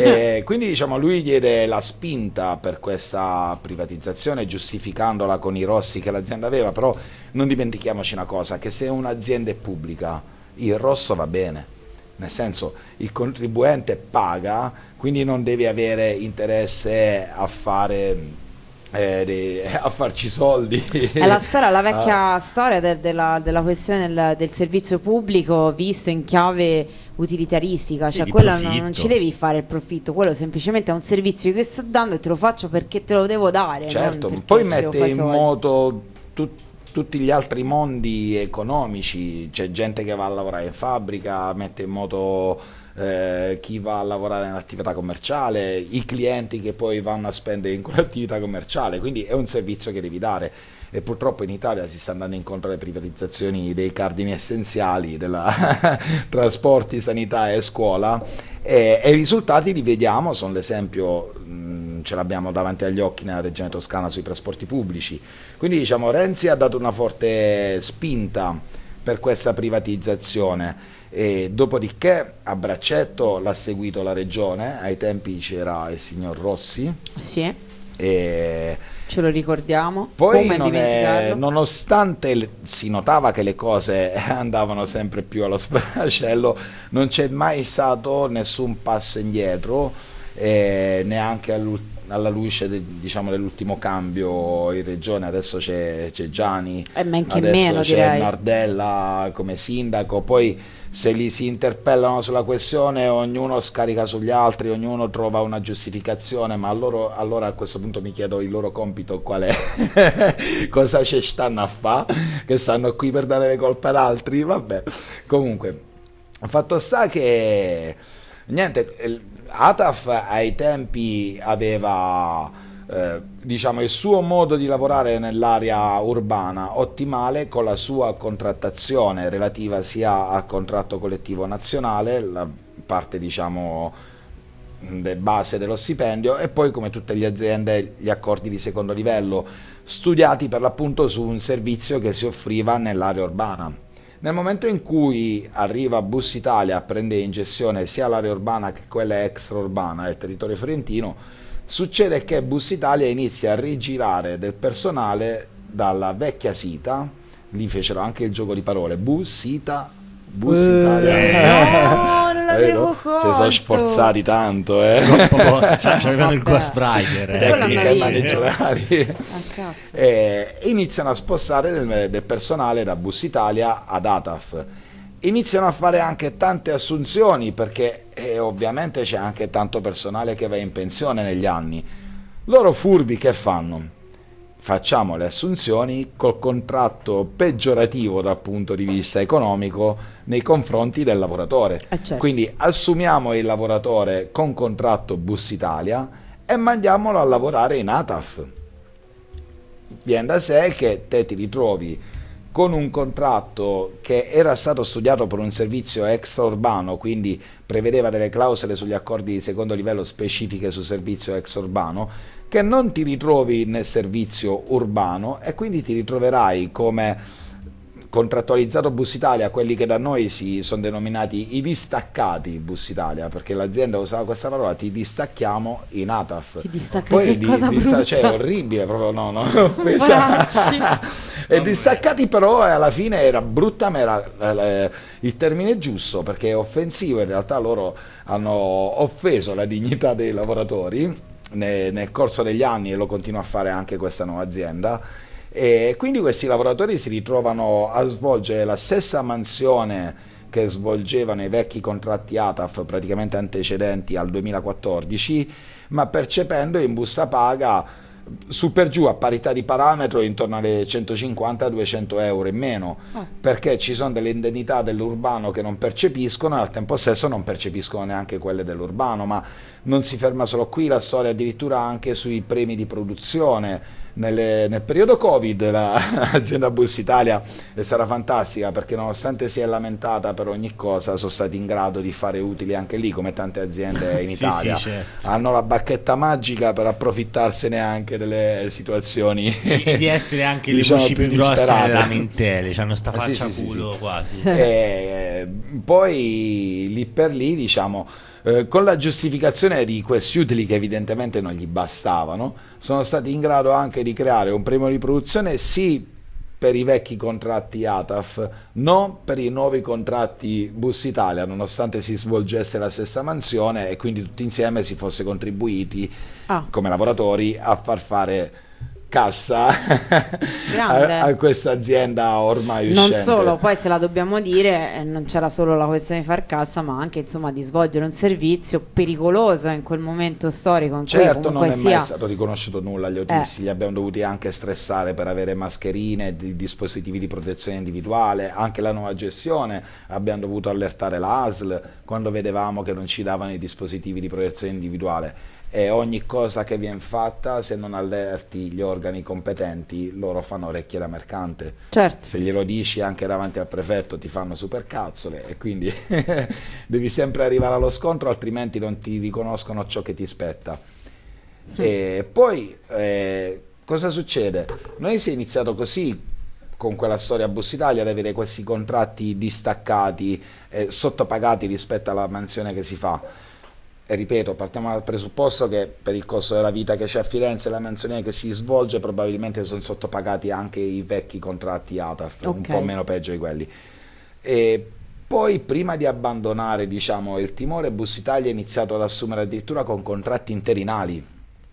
E quindi diciamo lui diede la spinta per questa privatizzazione giustificandola con i rossi che l'azienda aveva, però non dimentichiamoci una cosa, che se un'azienda è pubblica il rosso va bene, nel senso il contribuente paga, quindi non devi avere interesse a fare eh, de- a farci soldi. È la storia, la vecchia Ah. storia de- della, della questione del, del servizio pubblico visto in chiave utilitaristica, Sì, cioè di quello non, profitto. non ci devi fare il profitto, quello semplicemente è un servizio che sto dando e te lo faccio perché te lo devo dare. Certo, non perché poi ci devo mette fare in soldi. moto tut- tutti gli altri mondi economici, c'è gente che va a lavorare in fabbrica, mette in moto eh, chi va a lavorare nell'attività commerciale, i clienti che poi vanno a spendere in quell'attività commerciale, quindi è un servizio che devi dare. E purtroppo in Italia si sta andando incontro alle privatizzazioni dei cardini essenziali della trasporti, sanità e scuola, e, e i risultati li vediamo, sono l'esempio, mh, ce l'abbiamo davanti agli occhi nella regione toscana sui trasporti pubblici. Quindi diciamo Renzi ha dato una forte spinta per questa privatizzazione e dopodiché a braccetto l'ha seguito la regione, ai tempi c'era il signor Rossi Sì, e ce lo ricordiamo. poi Come non è- dimenticarlo? nonostante le- si notava che le cose andavano sempre più allo sfracello, non c'è mai stato nessun passo indietro, eh, neanche all'ul- alla luce de- diciamo, dell'ultimo cambio in regione. Adesso c'è, c'è Gianni, Eh, men che adesso meno, c'è direi. Nardella come sindaco, poi se li si interpellano sulla questione ognuno scarica sugli altri, ognuno trova una giustificazione, ma a loro, allora a questo punto mi chiedo il loro compito qual è. Cosa ci stanno a fare, che stanno qui per dare le colpe ad altri. Vabbè, comunque fatto sta che niente, il- A T A F ai tempi aveva eh, diciamo il suo modo di lavorare nell'area urbana ottimale, con la sua contrattazione relativa sia al contratto collettivo nazionale, la parte diciamo de base dello stipendio, e poi come tutte le aziende gli accordi di secondo livello studiati per l'appunto su un servizio che si offriva nell'area urbana. Nel momento in cui arriva Bus Italia a prendere in gestione sia l'area urbana che quella extraurbana del territorio fiorentino, succede che Bus Italia inizia a rigirare del personale dalla vecchia Sita, lì fecero anche il gioco di parole, Bus Sita, Bus Italia. No, non l'avevo Vero? colto. Si sono sforzati tanto, eh. Proprio- cioè, c'avevano il Vabbè. Ghost Rider. eh. Quello Tecnica non e avevi. maneggiali. Ah, cazzo. E iniziano a spostare del, del personale da Bus Italia ad A T A F. Iniziano a fare anche tante assunzioni perché eh, ovviamente c'è anche tanto personale che va in pensione negli anni. Loro furbi che fanno? Facciamo le assunzioni col contratto peggiorativo dal punto di vista economico nei confronti del lavoratore. Eh, certo. Quindi assumiamo il lavoratore con contratto Bus Italia e mandiamolo a lavorare in A T A F. Viene da sé che te ti ritrovi con un contratto che era stato studiato per un servizio extraurbano, quindi prevedeva delle clausole sugli accordi di secondo livello specifiche sul servizio extraurbano, che non ti ritrovi nel servizio urbano, e quindi ti ritroverai come contrattualizzato Bus Italia, quelli che da noi si sono denominati i distaccati Bus Italia, perché l'azienda usava questa parola, ti distacchiamo in A T A F. Ti distacca, Poi che cosa brutta. Cioè, è orribile, proprio no, no, offesa. E distaccati però alla fine era brutta, ma era eh, il termine giusto, perché è offensivo, in realtà loro hanno offeso la dignità dei lavoratori nel, nel corso degli anni, e lo continua a fare anche questa nuova azienda. E quindi questi lavoratori si ritrovano a svolgere la stessa mansione che svolgevano i vecchi contratti A T A F praticamente antecedenti al duemilaquattordici, ma percependo in busta paga su per giù a parità di parametro intorno alle centocinquanta duecento euro in meno, oh. perché ci sono delle indennità dell'urbano che non percepiscono e al tempo stesso non percepiscono neanche quelle dell'urbano. Ma non si ferma solo qui la storia, addirittura anche sui premi di produzione. Nelle, nel periodo Covid l'azienda Bus Italia è stata fantastica, perché nonostante si è lamentata per ogni cosa sono stati in grado di fare utili anche lì, come tante aziende in Italia. Sì, sì, certo. Hanno la bacchetta magica per approfittarsene anche delle situazioni di, di essere anche diciamo, le voci più, più grosse delle lamentele, c'hanno sta eh, faccia sì, sì, culo sì, quasi. Sì. E poi lì per lì, diciamo, Eh, con la giustificazione di questi utili che evidentemente non gli bastavano, sono stati in grado anche di creare un premio di produzione sì per i vecchi contratti A T A F, non per i nuovi contratti Bus Italia, nonostante si svolgesse la stessa mansione e quindi tutti insieme si fosse contribuiti ah. come lavoratori a far fare cassa a, a questa azienda ormai uscente. Non solo, poi se la dobbiamo dire, eh, non c'era solo la questione di far cassa, ma anche insomma di svolgere un servizio pericoloso in quel momento storico in certo, cui non è sia... mai stato riconosciuto nulla agli autisti, eh. li abbiamo dovuti anche stressare per avere mascherine, di, dispositivi di protezione individuale, anche la nuova gestione abbiamo dovuto allertare l'A S L quando vedevamo che non ci davano i dispositivi di protezione individuale. E ogni cosa che viene fatta, se non allerti gli organi competenti, loro fanno orecchie da mercante. Certo. Se glielo dici anche davanti al prefetto ti fanno super cazzole, e quindi devi sempre arrivare allo scontro, altrimenti non ti riconoscono ciò che ti spetta. E poi eh, cosa succede? Noi si è iniziato così con quella storia Bus Italia ad avere questi contratti distaccati, eh, sottopagati rispetto alla mansione che si fa. E ripeto, partiamo dal presupposto che per il costo della vita che c'è a Firenze, la mansione che si svolge, probabilmente sono sottopagati anche i vecchi contratti A T A F, okay. un po' meno peggio di quelli. E poi, prima di abbandonare, diciamo, il timore, Bus Italia ha iniziato ad assumere addirittura con contratti interinali.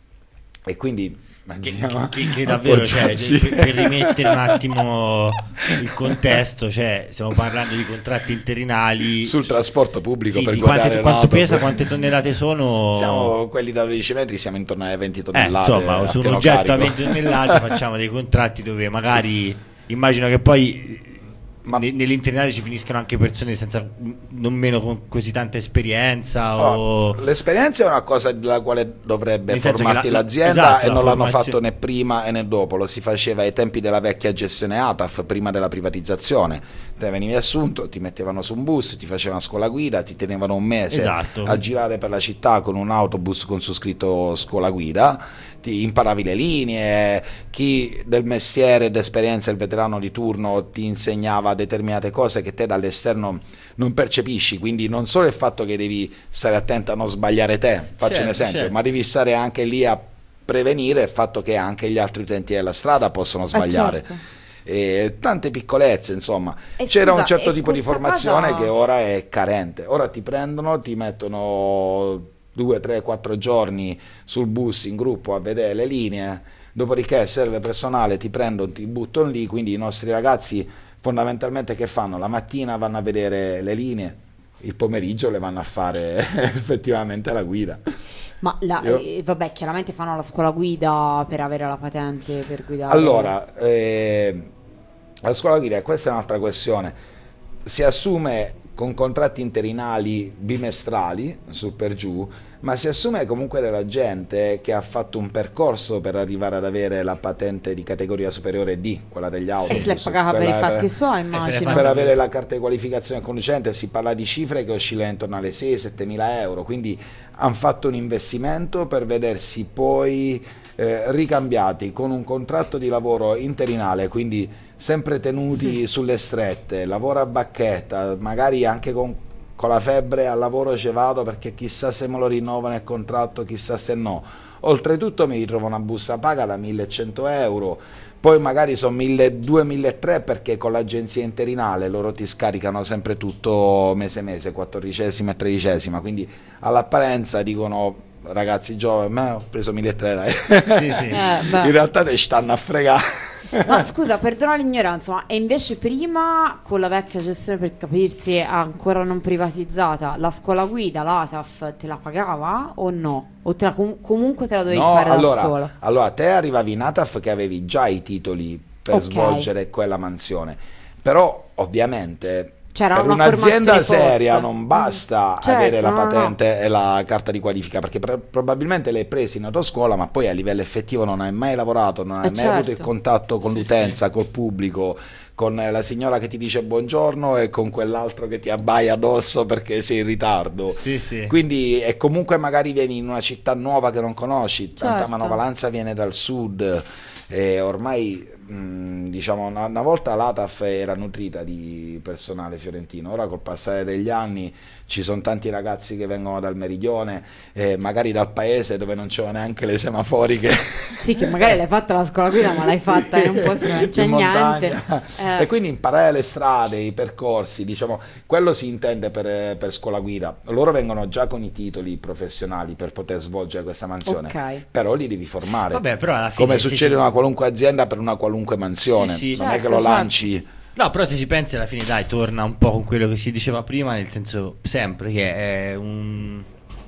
E quindi che, che, che, che davvero, cioè, per, per rimettere un attimo il contesto, cioè stiamo parlando di contratti interinali sul trasporto pubblico, sì, per di quante, quanto pesa, quante tonnellate sono? Siamo quelli da dodici metri, siamo intorno alle venti tonnellate. Eh, insomma, su un oggetto a venti tonnellate facciamo dei contratti dove magari immagino che poi ma nell'interinale ci finiscono anche persone senza non meno con così tanta esperienza o... no, l'esperienza è una cosa della quale dovrebbe formarti la, l'azienda, esatto, e non l'hanno fatto né prima né dopo, lo si faceva ai tempi della vecchia gestione A T A F, prima della privatizzazione. Te venivi assunto, ti mettevano su un bus, ti facevano scuola guida, ti tenevano un mese esatto. a girare per la città con un autobus con su scritto scuola guida, ti imparavi le linee, chi del mestiere ed esperienza, il veterano di turno, ti insegnava determinate cose che te dall'esterno non percepisci, quindi non solo il fatto che devi stare attento a non sbagliare te, faccio certo, un esempio, certo. ma devi stare anche lì a prevenire il fatto che anche gli altri utenti della strada possono sbagliare. Eh, certo. E tante piccolezze, insomma. E c'era scusa, un certo tipo di formazione cosa... che ora è carente. Ora ti prendono, ti mettono due, tre, quattro giorni sul bus in gruppo a vedere le linee, dopodiché serve personale, ti prendono, ti buttano lì, quindi i nostri ragazzi fondamentalmente che fanno? La mattina vanno a vedere le linee, il pomeriggio le vanno a fare effettivamente la guida. Ma la, eh, vabbè, chiaramente fanno la scuola guida per avere la patente per guidare. Allora, eh, la scuola guida, questa è un'altra questione, si assume con contratti interinali bimestrali, su per giù, ma si assume comunque della gente che ha fatto un percorso per arrivare ad avere la patente di categoria superiore D, quella degli autobus. E se l'è pagata per i fatti per, suoi, immagino. Per avere la carta di qualificazione conducente si parla di cifre che oscillano intorno alle sei sette mila euro, quindi hanno fatto un investimento per vedersi poi eh, ricambiati con un contratto di lavoro interinale, quindi sempre tenuti sulle strette, lavoro a bacchetta, magari anche con, con la febbre al lavoro ci vado perché chissà se me lo rinnovano il contratto, chissà se no. Oltretutto mi ritrovo una busta paga da millecento euro, poi magari sono milleduecento milletrecento perché con l'agenzia interinale loro ti scaricano sempre tutto mese mese, quattordicesima e tredicesima, quindi all'apparenza dicono ragazzi giovani, ma ho preso milletrecento, sì, sì. Eh, in realtà te stanno a fregare. Ma scusa, perdona l'ignoranza, ma e invece prima con la vecchia gestione, per capirsi, ancora non privatizzata, la scuola guida, l'A T A F te la pagava o no? O te la com- comunque te la dovevi no, fare allora, da sola? Allora, te arrivavi in A T A F che avevi già i titoli per okay. svolgere quella mansione, però ovviamente... C'era per un'azienda seria post. non basta mm. certo, avere la patente no, no. e la carta di qualifica, perché pre- probabilmente l'hai presa in autoscuola, ma poi a livello effettivo non hai mai lavorato, non hai eh mai certo. avuto il contatto con sì, l'utenza, sì. col pubblico, con la signora che ti dice buongiorno e con quell'altro che ti abbaia addosso perché sei in ritardo. Sì, sì. Quindi e comunque magari vieni in una città nuova che non conosci, certo. tanta manovalanza viene dal sud e ormai mh, diciamo una, una volta l'A T A F era nutrita di personale fiorentino, ora col passare degli anni ci sono tanti ragazzi che vengono dal meridione, eh, magari dal paese dove non c'erano neanche le semaforiche. Sì, che magari l'hai fatta la scuola guida ma l'hai fatta in un posto dove non c'è niente. Eh. E quindi imparare le strade, i percorsi, diciamo, quello si intende per, per scuola guida. Loro vengono già con i titoli professionali per poter svolgere questa mansione, okay. però li devi formare. Vabbè, però alla fine come succede in una qualunque azienda per una qualunque mansione, sì, sì, non certo, è che lo lanci... Certo. No, però se ci pensi alla fine dai, torna un po' con quello che si diceva prima, nel senso sempre che è un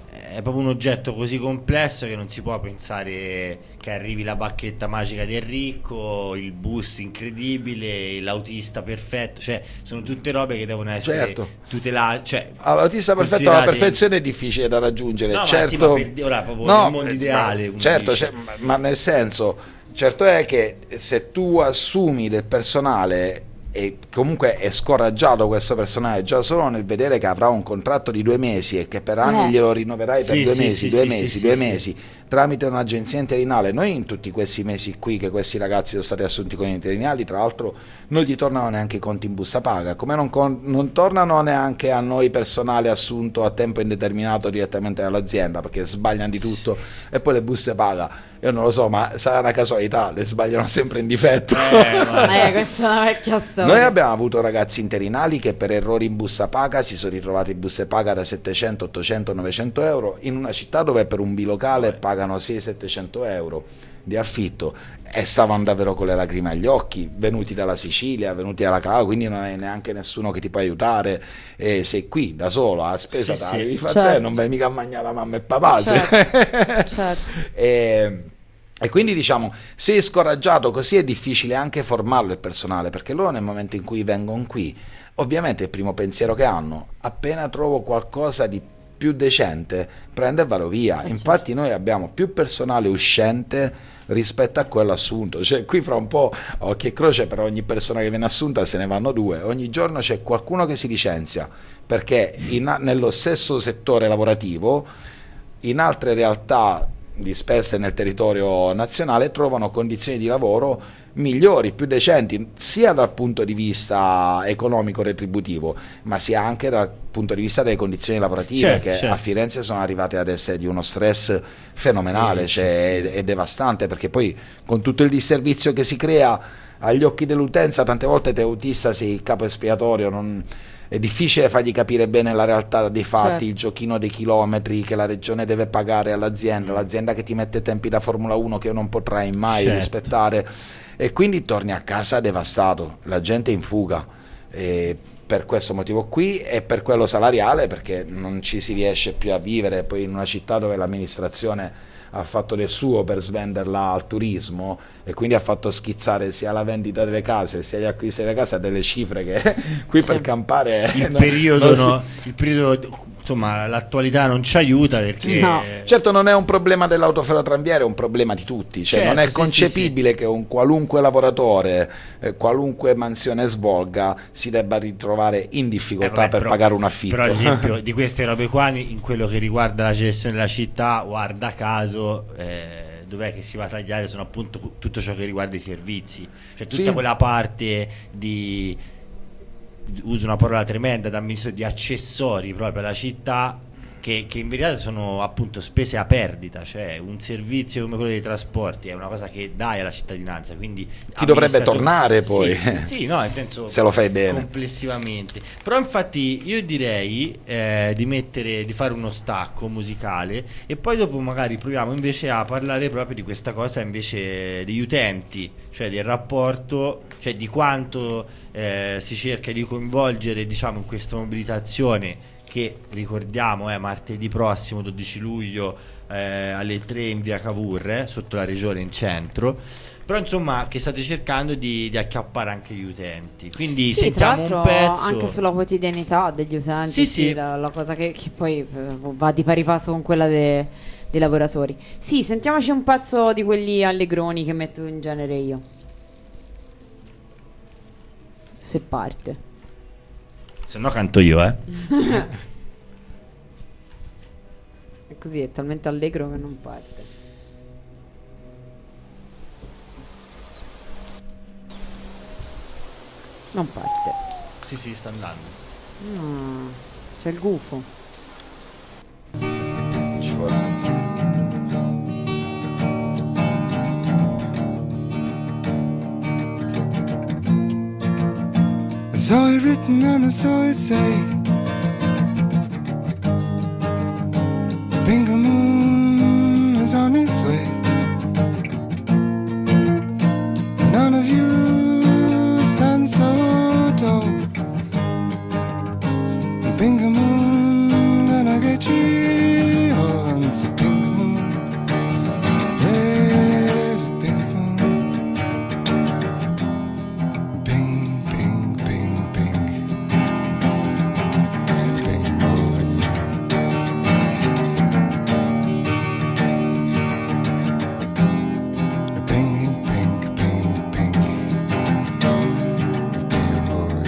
è proprio un oggetto così complesso che non si può pensare che arrivi la bacchetta magica del ricco, il bus incredibile, l'autista perfetto, cioè sono tutte robe che devono essere certo. tutelate, cioè allora, l'autista perfetto, la perfezione è difficile da raggiungere, no, certo. Ma sì, ma per, ora proprio no, nel mondo ideale, certo, cioè, ma, ma nel senso, certo è che se tu assumi del personale e comunque è scoraggiato questo personale già solo nel vedere che avrà un contratto di due mesi e che per anni eh. glielo rinnoverai per sì, due, sì, mesi, sì, due, sì, mesi, sì, due sì, mesi due mesi tramite un'agenzia interinale. Noi in tutti questi mesi qui che questi ragazzi sono stati assunti con gli interinali, tra l'altro non gli tornano neanche i conti in busta paga, come non, con, non tornano neanche a noi personale assunto a tempo indeterminato direttamente dall'azienda, perché sbagliano di tutto e poi le buste paga, io non lo so, ma sarà una casualità, le sbagliano sempre in difetto. Eh, ma... eh, questa è una vecchia storia. Noi abbiamo avuto ragazzi interinali che per errori in busta paga si sono ritrovati in buste paga da settecento, ottocento, novecento euro in una città dove per un bilocale pagano seicento settecento euro di affitto e stavano davvero con le lacrime agli occhi, venuti dalla Sicilia, venuti dalla Calabria, quindi non hai neanche nessuno che ti può aiutare e sei qui da solo, a spesa sì, sì. Fa certo. te, non vai mica a mangiare la mamma e papà, certo. certo. e, e quindi diciamo, sei scoraggiato così è difficile anche formarlo il personale, perché loro nel momento in cui vengono qui ovviamente il primo pensiero che hanno, appena trovo qualcosa di più decente, prende e vado via. Infatti noi abbiamo più personale uscente rispetto a quello assunto, cioè qui fra un po' occhio e croce, per ogni persona che viene assunta se ne vanno due, ogni giorno c'è qualcuno che si licenzia perché in, nello stesso settore lavorativo in altre realtà disperse nel territorio nazionale trovano condizioni di lavoro migliori, più decenti, sia dal punto di vista economico retributivo, ma sia anche dal punto di vista delle condizioni lavorative, certo, che certo. a Firenze sono arrivate ad essere di uno stress fenomenale, sì, cioè, sì. È, è devastante, perché poi con tutto il disservizio che si crea agli occhi dell'utenza, tante volte te autista sei il capo espiatorio, non... è difficile fargli capire bene la realtà dei fatti, certo. il giochino dei chilometri che la regione deve pagare all'azienda, l'azienda che ti mette tempi da Formula uno che non potrai mai certo. rispettare, e quindi torni a casa devastato, la gente è in fuga, e per questo motivo qui e per quello salariale, perché non ci si riesce più a vivere poi in una città dove l'amministrazione ha fatto del suo per svenderla al turismo e quindi ha fatto schizzare sia la vendita delle case sia gli acquisti delle case a delle cifre che qui sì. per campare il no, periodo, si... no, il periodo insomma l'attualità non ci aiuta, perché no. certo non è un problema dell'autoferrotramviere, è un problema di tutti, cioè certo, non è sì, concepibile sì, sì. che un qualunque lavoratore eh, qualunque mansione svolga si debba ritrovare in difficoltà eh, vabbè, per però, pagare un affitto. Però ad esempio di queste robe qua in quello che riguarda la gestione della città, guarda caso eh, dov'è che si va a tagliare sono appunto tutto ciò che riguarda i servizi, cioè tutta Sì. quella parte di, uso una parola tremenda, da amministro- di accessori proprio alla città, che, che in verità sono appunto spese a perdita, cioè un servizio come quello dei trasporti è una cosa che dai alla cittadinanza, quindi Ti dovrebbe amministratori- tornare poi. sì, sì, no, nel senso Se lo fai bene. complessivamente. Però infatti io direi eh, di mettere, di fare uno stacco musicale e poi dopo magari proviamo invece a parlare proprio di questa cosa invece degli utenti, cioè del rapporto, cioè di quanto eh, si cerca di coinvolgere, diciamo, in questa mobilitazione che ricordiamo è martedì prossimo dodici luglio eh, alle tre in via Cavour, eh, sotto la regione in centro, però insomma che state cercando di, di acchiappare anche gli utenti, quindi Sì, tra sentiamo l'altro un pezzo anche sulla quotidianità degli utenti, Sì, sì, sì. La, la cosa che, che poi eh, va di pari passo con quella de- dei lavoratori. Sì, sentiamoci un pezzo di quelli allegroni che metto in genere io. Se parte. se no canto io, eh. È così, è talmente allegro che non parte. Non parte. Sì, sì, sta andando. No, c'è il gufo. Ci vuole. I saw it written and I saw it say, Bingo Moon is on its way. None of you stand so tall. Bingo Moon, gonna get you all. It's a Bingo Moon, there's a Bingo Moon. Bing, bing, bing, bing. Bing Moon. Bing, bing, bing, bing. Bing Moon.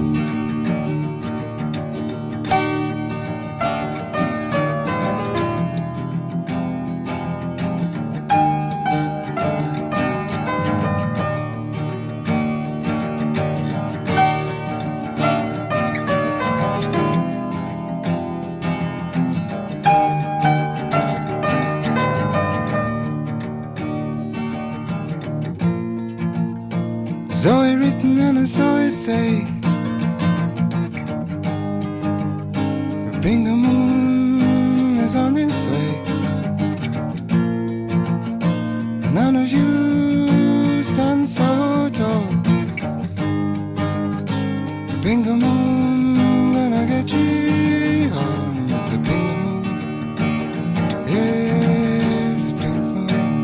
Saw it written and I saw it say, Bingo Moon is on its way. None of you stand so tall. Bingo Moon, gonna get you home. It's a Bingo Moon, yeah, it's a Bingo Moon.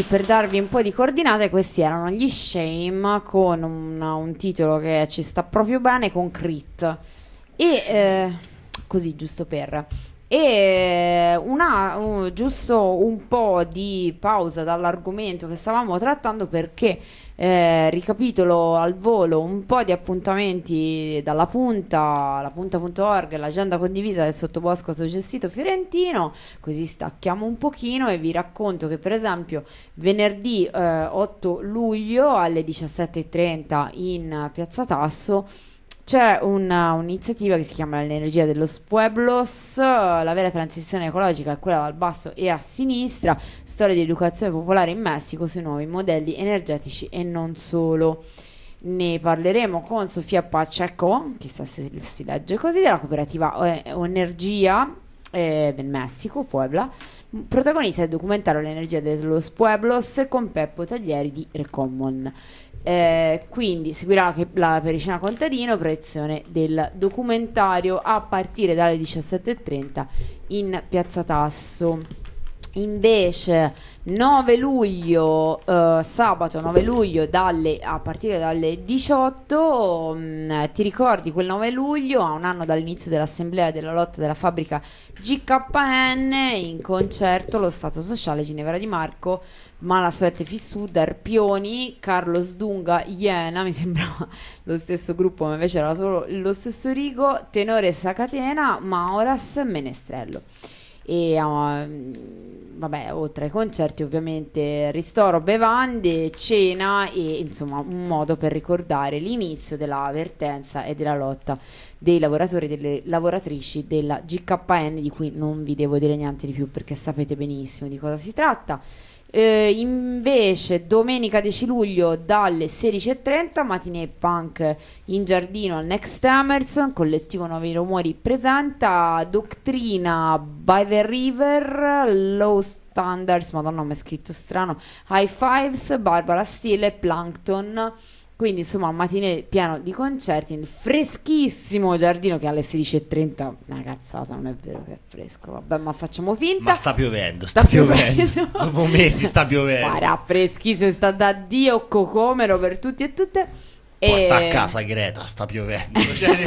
per darvi un po' di coordinate, questi erano gli Shame con un, un titolo che ci sta proprio bene, Concrete. E eh, così, giusto per... E una, uh, giusto un po' di pausa dall'argomento che stavamo trattando, perché eh, ricapitolo al volo un po' di appuntamenti dalla punta, la punta punto org, l'agenda condivisa del sottobosco autogestito fiorentino, così stacchiamo un pochino e vi racconto che per esempio venerdì eh, otto luglio alle diciassette e trenta in Piazza Tasso c'è una, un'iniziativa che si chiama l'energia de los pueblos, la vera transizione ecologica è quella dal basso e a sinistra, storia di educazione popolare in Messico sui nuovi modelli energetici e non solo. Ne parleremo con Sofia Pacheco, chissà se si legge così, della cooperativa Energia eh, del Messico, Puebla, protagonista del documentario L'energia de los pueblos con Peppo Taglieri di Recommon. Eh, quindi seguirà che la Pericena Contadino, proiezione del documentario a partire dalle diciassette e trenta in Piazza Tasso. Invece nove luglio, eh, sabato nove luglio dalle, a partire dalle diciotto, mh, ti ricordi quel nove luglio, a un anno dall'inizio dell'assemblea della lotta della fabbrica G K N, in concerto lo Stato Sociale, Ginevra Di Marco, Malasuete Fissù, Arpioni, Carlos Dunga, Iena, mi sembrava lo stesso gruppo ma invece era solo lo stesso Rigo, Tenore Sacatena, Mauras, Menestrello. E uh, vabbè, oltre ai concerti ovviamente ristoro, bevande, cena e insomma un modo per ricordare l'inizio della vertenza e della lotta dei lavoratori e delle lavoratrici della G K N, di cui non vi devo dire niente di più perché sapete benissimo di cosa si tratta. Eh, invece domenica dieci luglio dalle sedici e trenta matinee punk in giardino al Next Emerson, collettivo Nuovi Rumori presenta Doctrina, By the River, Low Standards, madonna mi è scritto strano, High Fives, Barbara Steele e Plankton. Quindi insomma matinee pieno di concerti nel freschissimo giardino, che alle sedici e trenta una cazzata, non è vero che è fresco, vabbè, ma facciamo finta. Ma sta piovendo, sta, sta piovendo, piovendo. Dopo mesi sta piovendo. Farà freschissimo, sta da Dio cocomero per tutti e tutte. Porta e... a casa Greta, sta piovendo.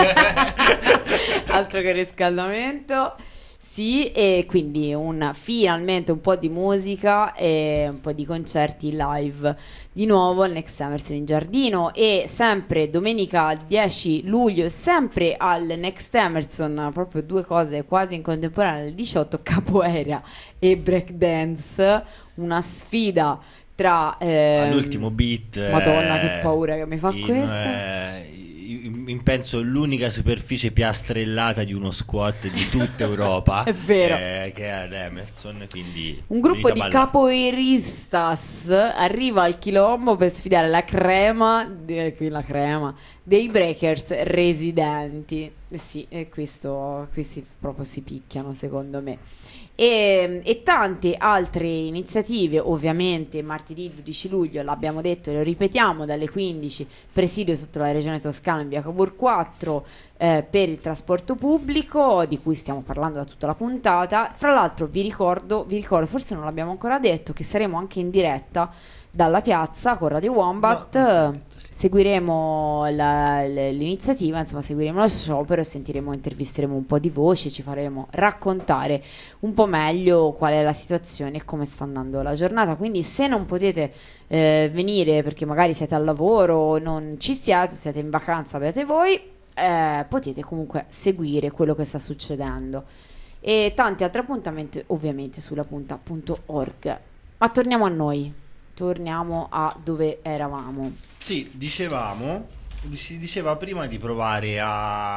Altro che riscaldamento. Sì, e quindi un, finalmente un po' di musica e un po' di concerti live di nuovo al Next Emerson in giardino. E sempre domenica dieci luglio, sempre al Next Emerson, proprio due cose quasi in contemporanea, alle diciotto, capoeira e breakdance, una sfida tra ehm, all'ultimo beat, madonna eh, che paura che mi fa in, questa eh, in, in penso l'unica superficie piastrellata di uno squat di tutta Europa. È vero, eh, che è ad Emerson, quindi un gruppo di balla. capoeiristas arriva al Chilombo per sfidare la crema, eh, qui la crema dei breakers residenti. Eh sì, e questo, questi proprio si picchiano secondo me. E, e tante altre iniziative, ovviamente martedì dodici luglio, l'abbiamo detto e lo ripetiamo, dalle quindici presidio sotto la regione Toscana in via Cavour quattro eh, per il trasporto pubblico, di cui stiamo parlando da tutta la puntata. Fra l'altro vi ricordo, vi ricordo, forse non l'abbiamo ancora detto, che saremo anche in diretta dalla piazza con Radio Wombat. No, seguiremo la, l'iniziativa, insomma seguiremo lo sciopero e sentiremo, intervisteremo un po' di voci, ci faremo raccontare un po' meglio qual è la situazione e come sta andando la giornata. Quindi se non potete eh, venire perché magari siete al lavoro, non ci siete, siete in vacanza, avete voi, eh, potete comunque seguire quello che sta succedendo e tanti altri appuntamenti ovviamente sulla punta punto org. Ma torniamo a noi. Torniamo a dove eravamo. Sì, dicevamo, si diceva prima di provare a,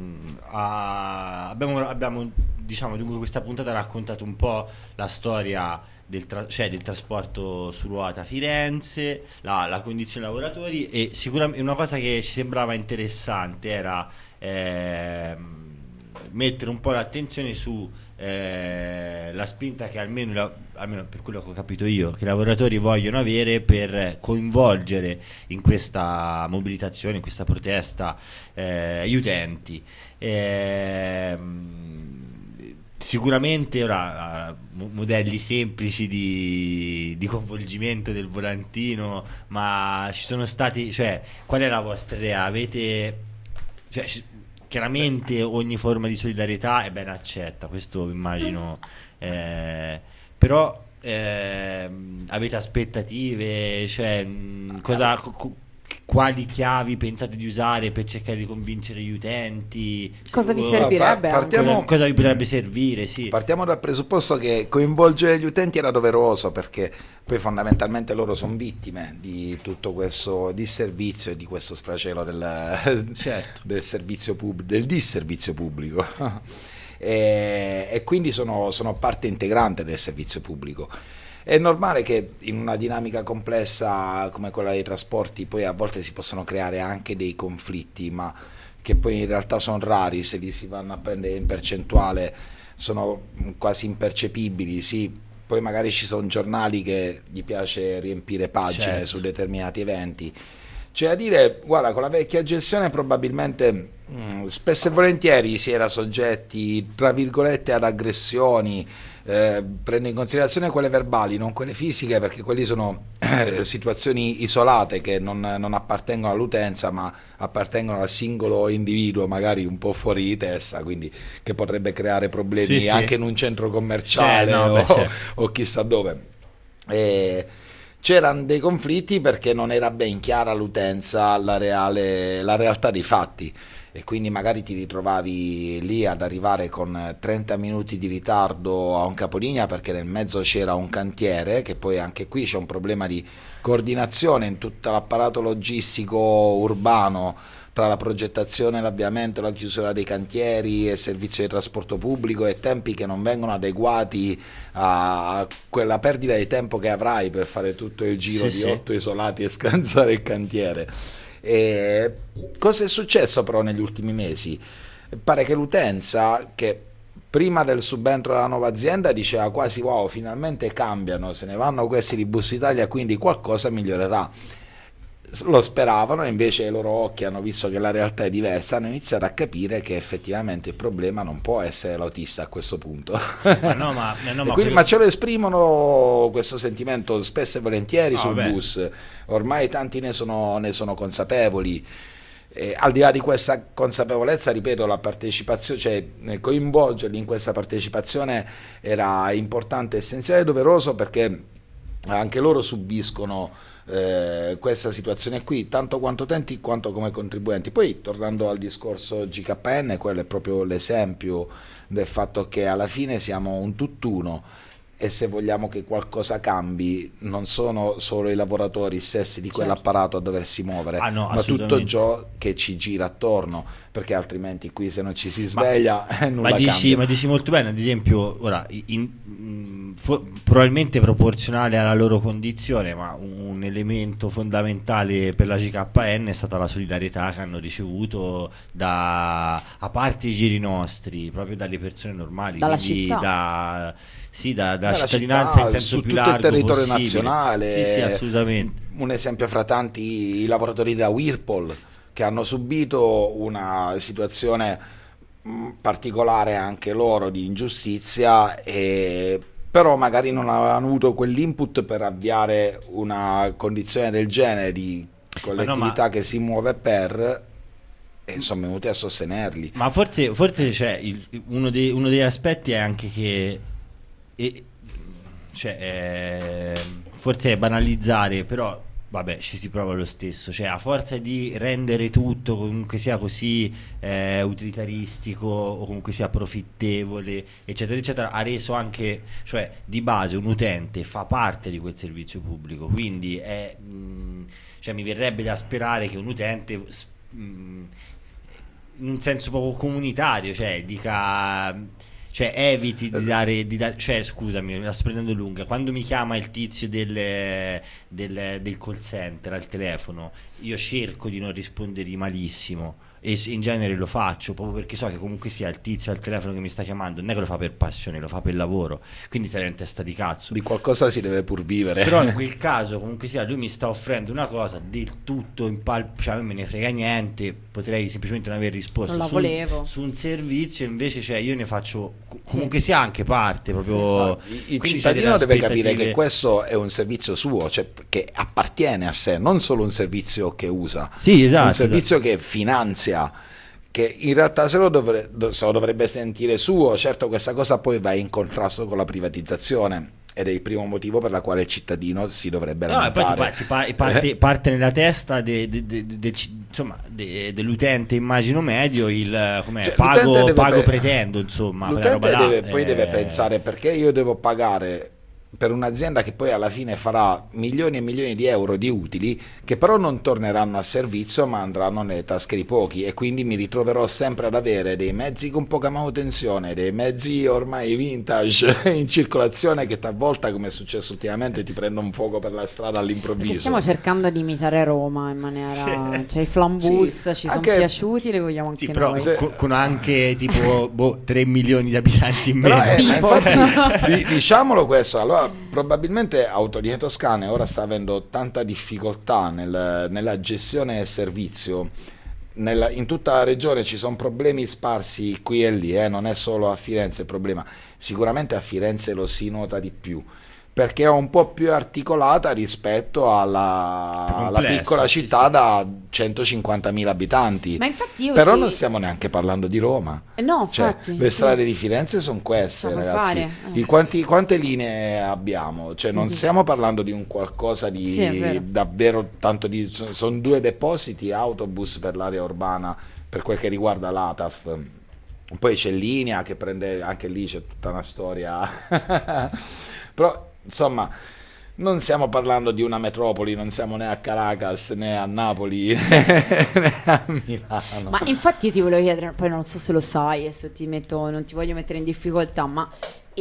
a abbiamo, abbiamo diciamo dunque questa puntata ha raccontato un po' la storia del, tra, cioè del trasporto su ruota a Firenze, la, la condizione dei lavoratori, e sicuramente una cosa che ci sembrava interessante era eh, mettere un po' l'attenzione su Eh, la spinta che almeno, la, almeno per quello che ho capito io, che i lavoratori vogliono avere per coinvolgere in questa mobilitazione, in questa protesta eh, gli utenti. Eh, sicuramente ora uh, modelli semplici di, di coinvolgimento del volantino, ma ci sono stati, cioè, qual è la vostra idea? Avete, cioè, ci- chiaramente ogni forma di solidarietà è ben accetta, questo immagino, eh, però ehm, avete aspettative, cioè, mh, cosa, co- co- quali chiavi pensate di usare per cercare di convincere gli utenti? Cosa vi O- servirebbe? Pa- partiamo- cosa, cosa vi potrebbe servire? Sì. Partiamo dal presupposto che coinvolgere gli utenti era doveroso, perché poi fondamentalmente loro sono vittime di tutto questo disservizio e di questo sfracello del, Certo. del servizio pub- del disservizio pubblico. e, e quindi sono, sono parte integrante del servizio pubblico. È normale che in una dinamica complessa come quella dei trasporti poi a volte si possono creare anche dei conflitti, ma che poi in realtà sono rari, se li si vanno a prendere in percentuale sono quasi impercettibili. Sì, poi magari ci sono giornali che gli piace riempire pagine Certo. su determinati eventi. C'è da dire, guarda, con la vecchia gestione probabilmente mh, spesso e volentieri si era soggetti, tra virgolette, ad aggressioni. Eh, prendo in considerazione quelle verbali, non quelle fisiche, perché quelli sono eh, situazioni isolate che non, non appartengono all'utenza, ma appartengono al singolo individuo, magari un po' fuori di testa, quindi che potrebbe creare problemi Sì, sì. anche in un centro commerciale Cioè, no, o, beh, certo. o chissà dove. E c'erano dei conflitti perché non era ben chiara all'utenza la, reale, la realtà dei fatti, e quindi magari ti ritrovavi lì ad arrivare con trenta minuti di ritardo a un capolinea perché nel mezzo c'era un cantiere, che poi anche qui c'è un problema di coordinazione in tutto l'apparato logistico urbano tra la progettazione, l'avviamento, la chiusura dei cantieri e il servizio di trasporto pubblico, e tempi che non vengono adeguati a quella perdita di tempo che avrai per fare tutto il giro Sì, di sì. otto isolati e scansare il cantiere. E cosa è successo però negli ultimi mesi? Pare che l'utenza, che prima del subentro della nuova azienda diceva quasi wow, finalmente cambiano, se ne vanno questi di Bus Italia, quindi qualcosa migliorerà. Lo speravano, e invece i loro occhi hanno visto che la realtà è diversa, hanno iniziato a capire che effettivamente il problema non può essere l'autista a questo punto. Ma no, ma, no, E ma quindi, quello- ma ce lo esprimono questo sentimento spesso e volentieri Ah, sul vabbè. bus, ormai tanti ne sono, ne sono consapevoli. Eh, al di là di questa consapevolezza, ripeto, la partecipazione, cioè eh, coinvolgerli in questa partecipazione era importante, essenziale e doveroso, perché anche loro subiscono eh, questa situazione qui, tanto quanto utenti quanto come contribuenti. Poi tornando al discorso G K N, quello è proprio l'esempio del fatto che alla fine siamo un tutt'uno, e se vogliamo che qualcosa cambi non sono solo i lavoratori stessi di quell'apparato a doversi muovere, Ah, no, ma tutto assolutamente. ciò che ci gira attorno, perché altrimenti qui se non ci si sveglia eh, nulla ma dici, cambia. ma dici molto bene, ad esempio, ora, in- mh, fo- probabilmente proporzionale alla loro condizione, ma un elemento fondamentale per la G K N è stata la solidarietà che hanno ricevuto da, a parte i giri nostri, proprio dalle persone normali, Dalla quindi città. da, sì, da, da Dalla cittadinanza città, in senso su più tutto largo il territorio possibile. nazionale. Sì, sì, assolutamente. Un esempio fra tanti, i lavoratori da Whirlpool, che hanno subito una situazione mh, particolare anche loro di ingiustizia, e però magari non avevano avuto quell'input per avviare una condizione del genere di collettività ma- che si muove per, e sono venuti a sostenerli. Ma forse, forse c'è il- uno, dei, uno degli aspetti è anche che e- cioè, eh, forse è banalizzare, però vabbè, ci si prova lo stesso, cioè a forza di rendere tutto comunque sia così eh, utilitaristico o comunque sia profittevole, eccetera eccetera, ha reso anche, cioè di base un utente fa parte di quel servizio pubblico, quindi è mh, cioè mi verrebbe da sperare che un utente s- mh, in un senso proprio comunitario, cioè dica, cioè eviti di dare, di dare cioè scusami, me la sto prendendo lunga, quando mi chiama il tizio del, del, del call center al telefono, io cerco di non rispondergli malissimo, e s- in genere lo faccio proprio perché so che comunque sia il tizio al telefono che mi sta chiamando non è che lo fa per passione, lo fa per lavoro, quindi sarei in testa di cazzo. Di qualcosa si deve pur vivere. Però in quel caso comunque sia lui mi sta offrendo una cosa del tutto in pal- cioè a me me ne frega niente, potrei semplicemente non aver risposto Non la su, un- volevo. su un servizio, invece cioè io ne faccio comunque sia anche parte proprio. Sì, il quindi c'è cittadino delle deve capire aspettative- che questo è un servizio suo, cioè che appartiene a sé, non solo un servizio che usa, Sì, esatto, un servizio che finanzia, che in realtà se lo, dovre- se lo dovrebbe sentire suo. Certo, questa cosa poi va in contrasto con la privatizzazione ed è il primo motivo per la quale il cittadino si dovrebbe No, e poi ti lamentare. pa- ti pa- parte, parte nella testa de- de- de- de- insomma, de- dell'utente, immagino medio, il com'è, Cioè, pago, l'utente deve pago pe- pretendo, insomma, quella L'utente roba là, deve, poi eh, deve pensare: perché io devo pagare per un'azienda che poi alla fine farà milioni e milioni di euro di utili, che però non torneranno a servizio ma andranno nelle tasche di pochi, e quindi mi ritroverò sempre ad avere dei mezzi con poca manutenzione, dei mezzi ormai vintage in circolazione che talvolta, come è successo ultimamente, ti prendono un fuoco per la strada Perché all'improvviso. stiamo cercando di imitare Roma in maniera, cioè i flambus Sì, ci sono anche- piaciuti, li vogliamo anche Sì, però noi. se- co- con anche tipo boh, tre milioni di abitanti in Però, meno. eh, Tipo. infatti, di- diciamolo questo, allora probabilmente Autolinee Toscane ora sta avendo tanta difficoltà nel- nella gestione del servizio. Nella- in tutta la regione ci sono problemi sparsi qui e lì, eh, non è solo a Firenze il problema, sicuramente a Firenze lo si nota di più, perché è un po' più articolata rispetto alla, Più alla complessa, piccola sì, città sì. da centocinquantamila abitanti. Ma infatti io Però ti- non stiamo neanche parlando di Roma. Eh, no, Cioè, infatti, le sì. strade di Firenze sono queste, Lasciamo ragazzi. fare, eh. Di quanti- quante linee abbiamo? Cioè, non stiamo parlando di un qualcosa di Sì, è vero. davvero tanto di. Sono due depositi autobus per l'area urbana per quel che riguarda l'A T A F. Poi c'è Linea che prende, anche lì c'è tutta una storia. Però, insomma, non stiamo parlando di una metropoli, non siamo né a Caracas né a Napoli né a Milano. Ma infatti io ti volevo chiedere, poi non so se lo sai, adesso ti metto, non ti voglio mettere in difficoltà, ma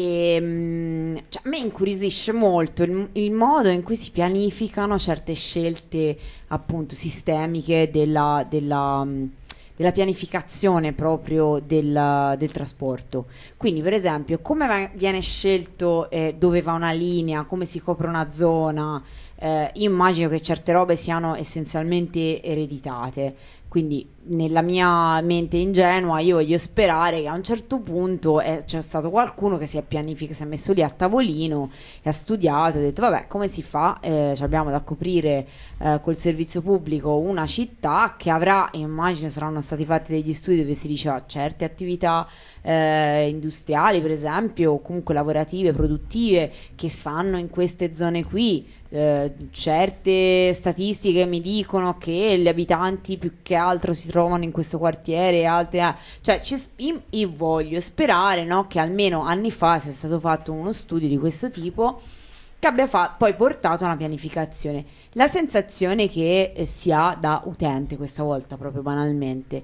ehm, cioè, a me incuriosisce molto il, il modo in cui si pianificano certe scelte appunto sistemiche della, della, mh, della pianificazione proprio del, del trasporto. Quindi per esempio come va- viene scelto eh, dove va una linea, come si copre una zona. Eh, io immagino che certe robe siano essenzialmente ereditate, quindi nella mia mente ingenua io voglio sperare che a un certo punto eh, c'è stato qualcuno che si è pianificato, si è messo lì a tavolino e ha studiato e ha detto vabbè, come si fa? Eh, ci abbiamo da coprire eh, col servizio pubblico una città che avrà, immagino saranno stati fatti degli studi dove si diceva certe attività eh, industriali per esempio, o comunque lavorative, produttive, che stanno in queste zone qui. Eh, certe statistiche mi dicono che gli abitanti più che altro si trovano in questo quartiere e altri, eh. Cioè ci, io, io voglio sperare, no, che almeno anni fa sia stato fatto uno studio di questo tipo che abbia fa- poi portato a una pianificazione. La sensazione che eh, si ha da utente questa volta, proprio banalmente,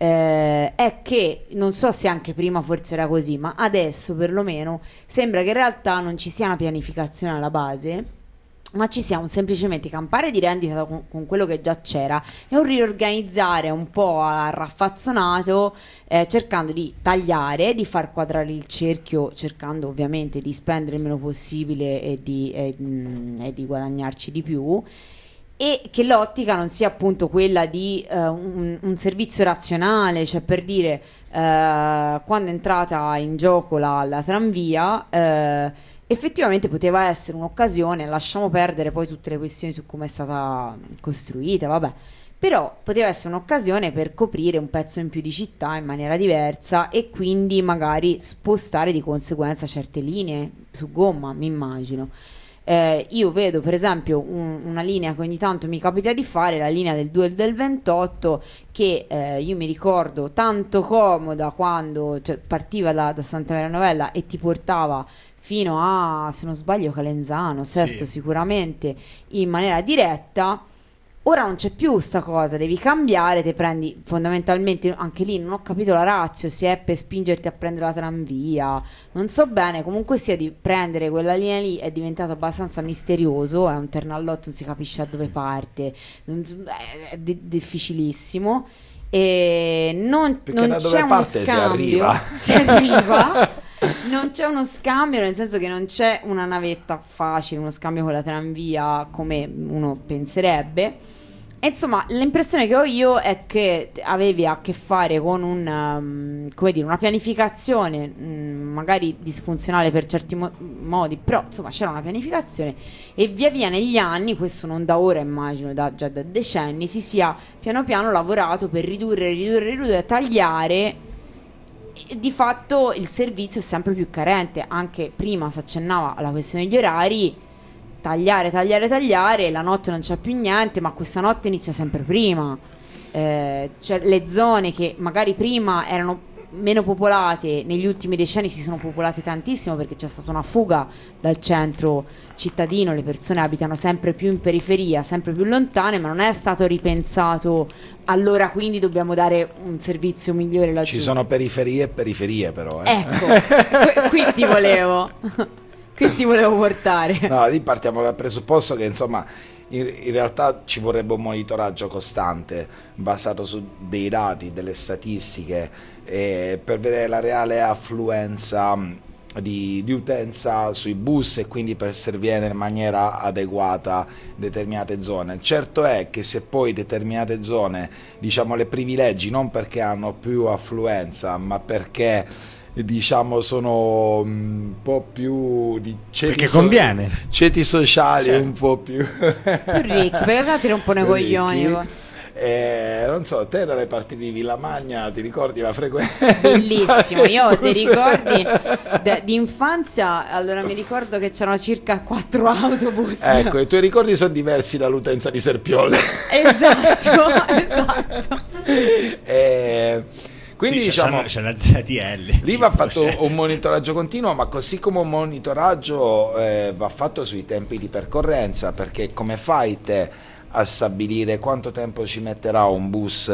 eh, è che, non so se anche prima forse era così, ma adesso perlomeno sembra che in realtà non ci sia una pianificazione alla base, ma ci sia un semplicemente campare di rendita con, con quello che già c'era e un riorganizzare un po' a raffazzonato, eh, cercando di tagliare, di far quadrare il cerchio, cercando ovviamente di spendere il meno possibile e di, e, mm, e di guadagnarci di più, e che l'ottica non sia appunto quella di eh, un, un servizio razionale, cioè per dire eh, quando è entrata in gioco la, la tranvia, eh, effettivamente poteva essere un'occasione, lasciamo perdere poi tutte le questioni su come è stata costruita, vabbè, però poteva essere un'occasione per coprire un pezzo in più di città in maniera diversa e quindi magari spostare di conseguenza certe linee su gomma, mi immagino. Eh, io vedo per esempio un- una linea che ogni tanto mi capita di fare, la linea del due e del ventotto, che eh, io mi ricordo tanto comoda quando, cioè, partiva da, da Santa Maria Novella e ti portava fino a, se non sbaglio, Calenzano, Sesto Sì. sicuramente, in maniera diretta. Ora non c'è più sta cosa, devi cambiare, te prendi fondamentalmente, anche lì non ho capito la ratio, se è per spingerti a prendere la tranvia, non so bene, comunque sia di prendere quella linea lì è diventato abbastanza misterioso, è un ternallotto, non si capisce da dove parte, non- è di- difficilissimo. E non, Perché non da dove c'è uno parte si scambio, arriva. si arriva. Non c'è uno scambio, nel senso che non c'è una navetta facile, uno scambio con la tranvia come uno penserebbe. E insomma, l'impressione che ho io è che avevi a che fare con un, um, come dire, una pianificazione, um, magari disfunzionale per certi mo- modi, però insomma c'era una pianificazione e via via negli anni, questo non da ora immagino, da, già da decenni, si sia piano piano lavorato per ridurre, ridurre, ridurre, tagliare e di fatto il servizio è sempre più carente. Anche prima si accennava alla questione degli orari. Tagliare, tagliare, tagliare, la notte non c'è più niente, ma questa notte inizia sempre prima. Eh, cioè le zone che magari prima erano meno popolate, negli ultimi decenni si sono popolate tantissimo perché c'è stata una fuga dal centro cittadino, le persone abitano sempre più in periferia, sempre più lontane, ma non è stato ripensato allora quindi dobbiamo dare un servizio migliore laggiù. Ci sono periferie e periferie però. Eh. Ecco, qui, qui ti volevo... Qui ti volevo portare. No, lì partiamo dal presupposto che insomma in, in realtà ci vorrebbe un monitoraggio costante basato su dei dati, delle statistiche eh, per vedere la reale affluenza di, di utenza sui bus e quindi per servire in maniera adeguata determinate zone. Certo è che se poi determinate zone, diciamo, le privilegi non perché hanno più affluenza ma perché diciamo sono un po' più di ceti, perché conviene, so- ceti sociali, certo, un po' più più ricchi, perché sennò ti rompono i coglioni. Eh, non so, te dalle parti di Villamagna ti ricordi la frequenza? Bellissimo, io ho dei ricordi de- di infanzia. Allora mi ricordo che c'erano circa quattro autobus. Ecco, i tuoi ricordi sono diversi dall'utenza di Serpiolle. Esatto, esatto. eh, Quindi sì, diciamo c'è, c'è la Z T L. Lì va fatto un monitoraggio continuo, ma così come un monitoraggio eh, va fatto sui tempi di percorrenza, perché come fai te a stabilire quanto tempo ci metterà un bus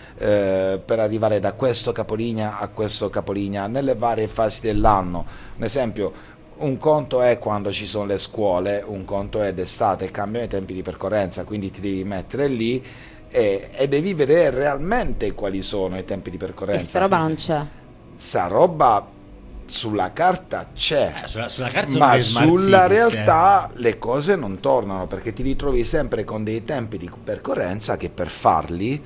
eh, per arrivare da questo capolinea a questo capolinea nelle varie fasi dell'anno? Un esempio, un conto è quando ci sono le scuole, un conto è d'estate, cambiano i tempi di percorrenza, quindi ti devi mettere lì e, e devi vedere realmente quali sono i tempi di percorrenza. E sta roba non c'è. Sta roba sulla carta c'è, eh, sulla, sulla carta ma sulla City, realtà sì, le cose non tornano, perché ti ritrovi sempre con dei tempi di percorrenza che per farli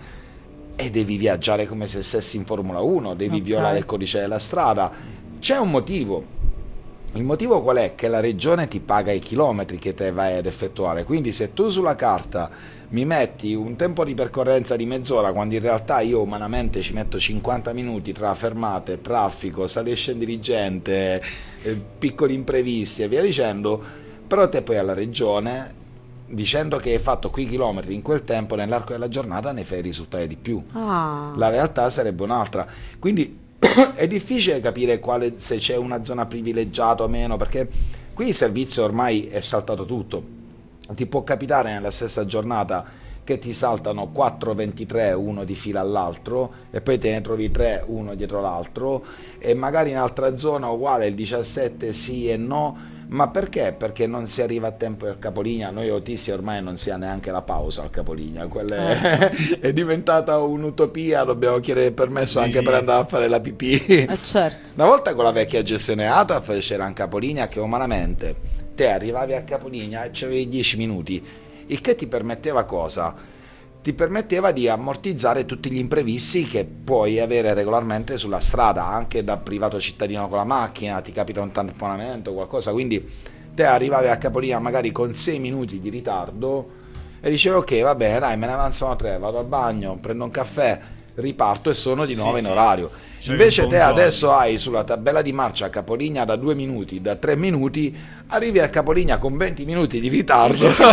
e devi viaggiare come se stessi in Formula uno, devi okay. violare il codice della strada. C'è un motivo. Il motivo qual è? Che la regione ti paga i chilometri che te vai ad effettuare, quindi se tu sulla carta mi metti un tempo di percorrenza di mezz'ora quando in realtà io umanamente ci metto cinquanta minuti tra fermate, traffico, sali e scendi di gente, eh, piccoli imprevisti e via dicendo, però te poi alla regione, dicendo che hai fatto quei chilometri in quel tempo, nell'arco della giornata ne fai risultare di più. Ah. La realtà sarebbe un'altra, quindi è difficile capire quale, se c'è una zona privilegiata o meno, perché qui il servizio ormai è saltato tutto. Ti può capitare nella stessa giornata che ti saltano quattro ventitré uno di fila all'altro e poi te ne trovi tre uno dietro l'altro, e magari in altra zona uguale il diciassette sì e no. Ma perché? Perché non si arriva a tempo al capolinea. Noi autisti ormai non si ha neanche la pausa al capolinea, quella è, è diventata un'utopia, dobbiamo chiedere permesso anche per andare a fare la pipì. Eh certo. Una volta con la vecchia gestione A T A F c'era un capolinea che umanamente te arrivavi a capolinea e c'avevi dieci minuti, il che ti permetteva cosa? Ti permetteva di ammortizzare tutti gli imprevisti che puoi avere regolarmente sulla strada, anche da privato cittadino con la macchina, ti capita un tamponamento o qualcosa, quindi te arrivavi a capolinea magari con sei minuti di ritardo e dicevi ok, va bene, dai, me ne avanzano tre, vado al bagno, prendo un caffè, riparto e sono di nuovo sì, in orario. Cioè, invece te adesso hai sulla tabella di marcia capolinea da due minuti, da tre minuti, arrivi a capolinea con venti minuti di ritardo. Che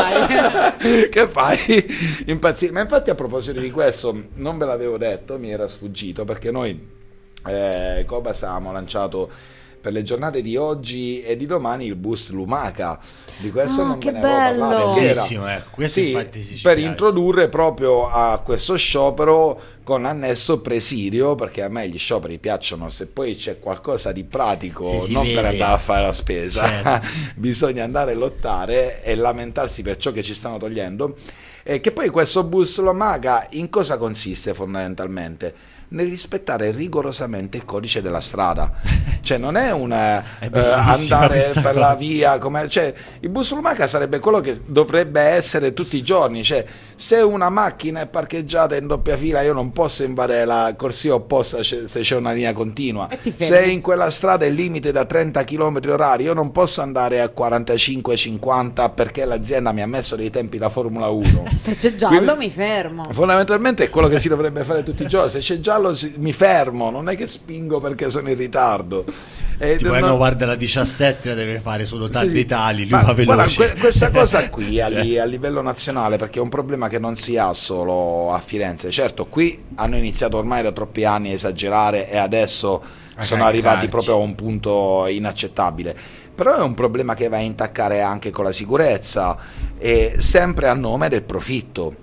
fai? Che fai? Impazzire. Ma infatti a proposito di questo, non ve l'avevo detto, mi era sfuggito, perché noi eh, Cobas avevamo lanciato per le giornate di oggi e di domani il bus Lumaca. Di questo oh, non che ve ne avevo parlato. Bellissimo, eh. Questo sì, infatti si per ci introdurre proprio a questo sciopero con annesso presidio, perché a me gli scioperi piacciono se poi c'è qualcosa di pratico, sì, non vede. per andare a fare la spesa, certo. Bisogna andare a lottare e lamentarsi per ciò che ci stanno togliendo. E che poi questo bus Lumaca in cosa consiste fondamentalmente? nel rispettare rigorosamente il codice della strada. Cioè non è un eh, È bellissima andare questa per cosa. la via, come, cioè il bus lumaca sarebbe quello che dovrebbe essere tutti i giorni. Cioè se una macchina è parcheggiata in doppia fila io non posso invadere la corsia opposta se c'è una linea continua. E ti fermi. Se in quella strada il limite è da trenta chilometri orari io non posso andare a quarantacinque cinquanta perché l'azienda mi ha messo dei tempi da Formula uno. Se c'è giallo Quindi, mi fermo. fondamentalmente è quello che si dovrebbe fare tutti i giorni. Se c'è giallo si- mi fermo, non è che spingo perché sono in ritardo. E Tipo, eh, non- no, guarda, la diciassette la deve fare solo Sì, tanti sì. tali, lui Ma va guarda, veloce. que- questa cosa qui a, li- a livello nazionale, perché è un problema che non si ha solo a Firenze. Certo, qui hanno iniziato ormai da troppi anni a esagerare e adesso A sono caricarci. arrivati proprio a un punto inaccettabile. Però è un problema che va a intaccare anche con la sicurezza, e sempre a nome del profitto.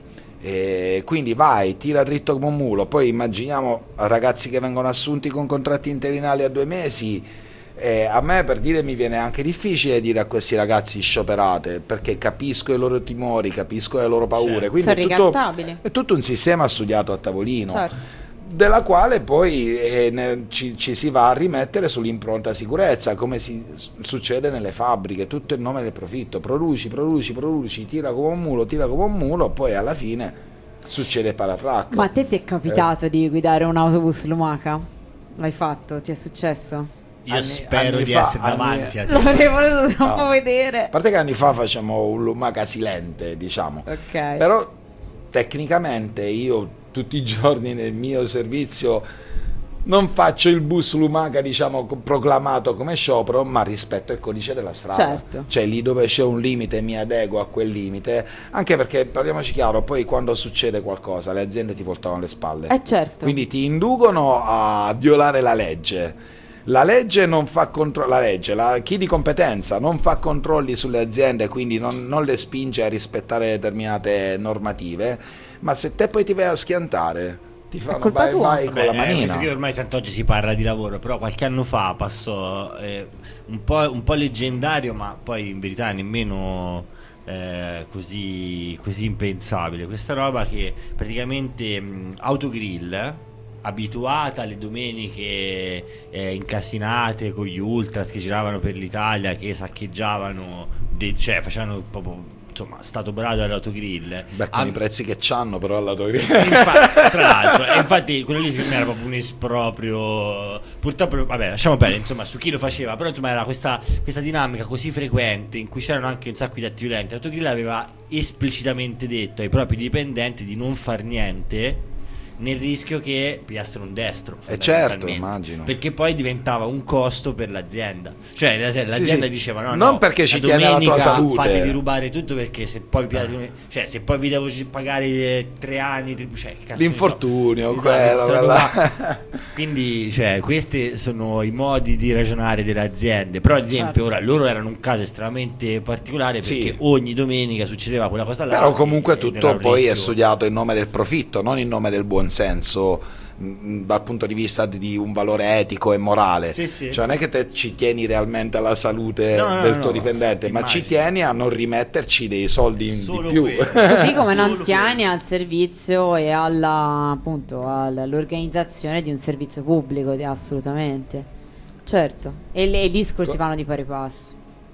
E quindi vai, tira dritto come un mulo. Poi immaginiamo ragazzi che vengono assunti con contratti interinali a due mesi. Eh, a me, per dire, mi viene anche difficile dire a questi ragazzi scioperate, perché capisco i loro timori, capisco le loro paure. Certo. Quindi Sono è tutto, ricattabili. è tutto un sistema studiato a tavolino, Certo. della quale poi eh, ne- ci, ci si va a rimettere sull'impronta sicurezza, come si s- succede nelle fabbriche, tutto in nome del profitto. Produci, produci, produci, tira come un mulo, tira come un mulo, poi alla fine succede paratrack. Ma a te ti è capitato di guidare un autobus lumaca? L'hai fatto? Ti è successo? Io Anni- spero anni di fa, essere anni- davanti a te. L'avrei voluto troppo No. vedere. A parte che anni fa facciamo un lumaca silente, diciamo. Ok. Però tecnicamente io tutti i giorni nel mio servizio non faccio il bus lumaca, diciamo, co- proclamato come sciopero, ma rispetto il codice della strada. Certo. Cioè lì dove c'è un limite mi adeguo a quel limite, anche perché, parliamoci chiaro, poi quando succede qualcosa le aziende ti voltano le spalle. Eh certo. Quindi ti inducono a violare la legge. La legge non fa controlli, la legge, la, chi di competenza non fa controlli sulle aziende, quindi non, non le spinge a rispettare determinate normative, ma se te poi ti vai a schiantare, ti fanno colpa vai, tua. vai Vabbè, con la eh, manina. visto che ormai tanto oggi si parla di lavoro, però qualche anno fa passò eh, un, po', un po' leggendario, ma poi in verità nemmeno eh, così, così impensabile. Questa roba che praticamente mh, Autogrill, abituata alle domeniche eh, incasinate con gli ultras che giravano per l'Italia, che saccheggiavano, de- cioè facevano proprio, insomma, stato brado all'Autogrill. Beh, con Ha- i prezzi che c'hanno però all'autogrill. Infa- tra l'altro, e infatti quello lì secondo me era proprio un esproprio. Purtroppo, vabbè, lasciamo perdere, insomma, su chi lo faceva, però insomma era questa, questa dinamica così frequente in cui c'erano anche un sacco di atti violenti. L'autogrill aveva esplicitamente detto ai propri dipendenti di non far niente nel rischio che pigliassero un destro. Eh certo, fondamentalmente. immagino. Perché poi diventava un costo per l'azienda. Cioè la- l'azienda Sì, sì. diceva no, Non no, perché ci la tiene alla tua domenica salute. fatevi rubare tutto, perché se poi pigliate- cioè se poi vi devo pagare eh, tre anni tri- cioè, che cazzo L'infortunio, ne so. quello, Esatto, questa roba quella- qua. Quindi cioè questi sono i modi di ragionare delle aziende. Però ad esempio Certo. ora loro erano un caso estremamente particolare, Sì. perché ogni domenica succedeva quella cosa là. Però comunque e- ed tutto era un poi è rischio. studiato in nome del profitto, non in nome del buonsenso, mh, dal punto di vista di- di un valore etico e morale. Sì, sì. Cioè non è che te ci tieni realmente alla salute No, no, del no, tuo no, dipendente, ti ma ci immagini. tieni a non rimetterci dei soldi in Solo di più. quello. Così come non Solo tieni quello. al servizio e alla, appunto, all'organizzazione di un servizio pubblico, di- assolutamente. Certo. E le- i discorsi Co- vanno di pari passo.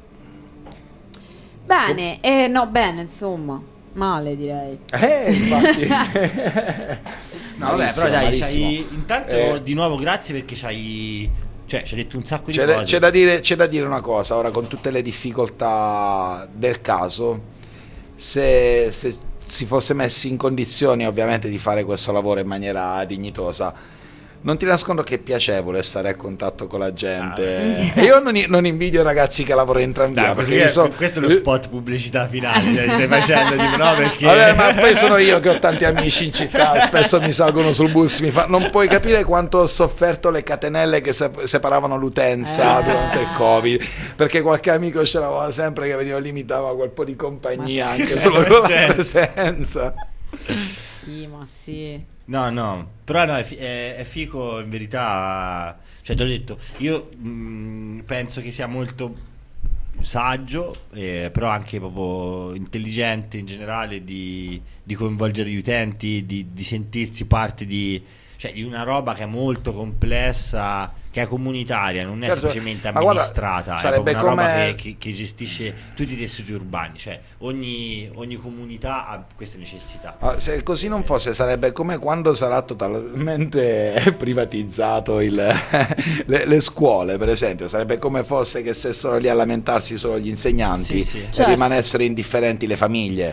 Bene, eh, no, bene, insomma. Male direi. Eh, infatti. No, vabbè, però dai, Malissimo, c'hai, intanto Eh, di nuovo grazie, perché c'hai, cioè, ci hai detto un sacco di C'è da, cose. c'è da dire, c'è da dire una cosa, ora con tutte le difficoltà del caso, se, se si fosse messi in condizioni ovviamente di fare questo lavoro in maniera dignitosa, non ti nascondo che è piacevole stare a contatto con la gente. Ah, E io non, non invidio i ragazzi che lavorano in tranvia, Dai, perché perché io so- questo è lo spot pubblicità finale, dai, stai facendo, tipo, no, perché Vabbè, ma poi sono io che ho tanti amici in città, spesso mi salgono sul bus, mi fa... non puoi capire quanto ho sofferto le catenelle che se- separavano l'utenza Eh. durante il Covid, perché qualche amico ce l'aveva sempre che veniva limitava quel po' di compagnia Ma sì. anche solo con la Certo. presenza. Sì, ma sì. No, no, però no, è, fi- è- è fico in verità, cioè te l'ho detto, io mh, penso che sia molto saggio, eh, però anche proprio intelligente in generale di, di coinvolgere gli utenti, di, di sentirsi parte di, cioè di una roba che è molto complessa, che è comunitaria, non è Certo, semplicemente ma guarda, amministrata, è sarebbe proprio una come- roba che, che- che gestisce tutti i tessuti urbani, cioè ogni, ogni comunità ha queste necessità. Ah, se così non fosse, sarebbe come quando sarà totalmente privatizzato il, le, le scuole, per esempio. Sarebbe come fosse che stessero lì a lamentarsi solo gli insegnanti Sì, sì. e Certo. rimanessero indifferenti le famiglie.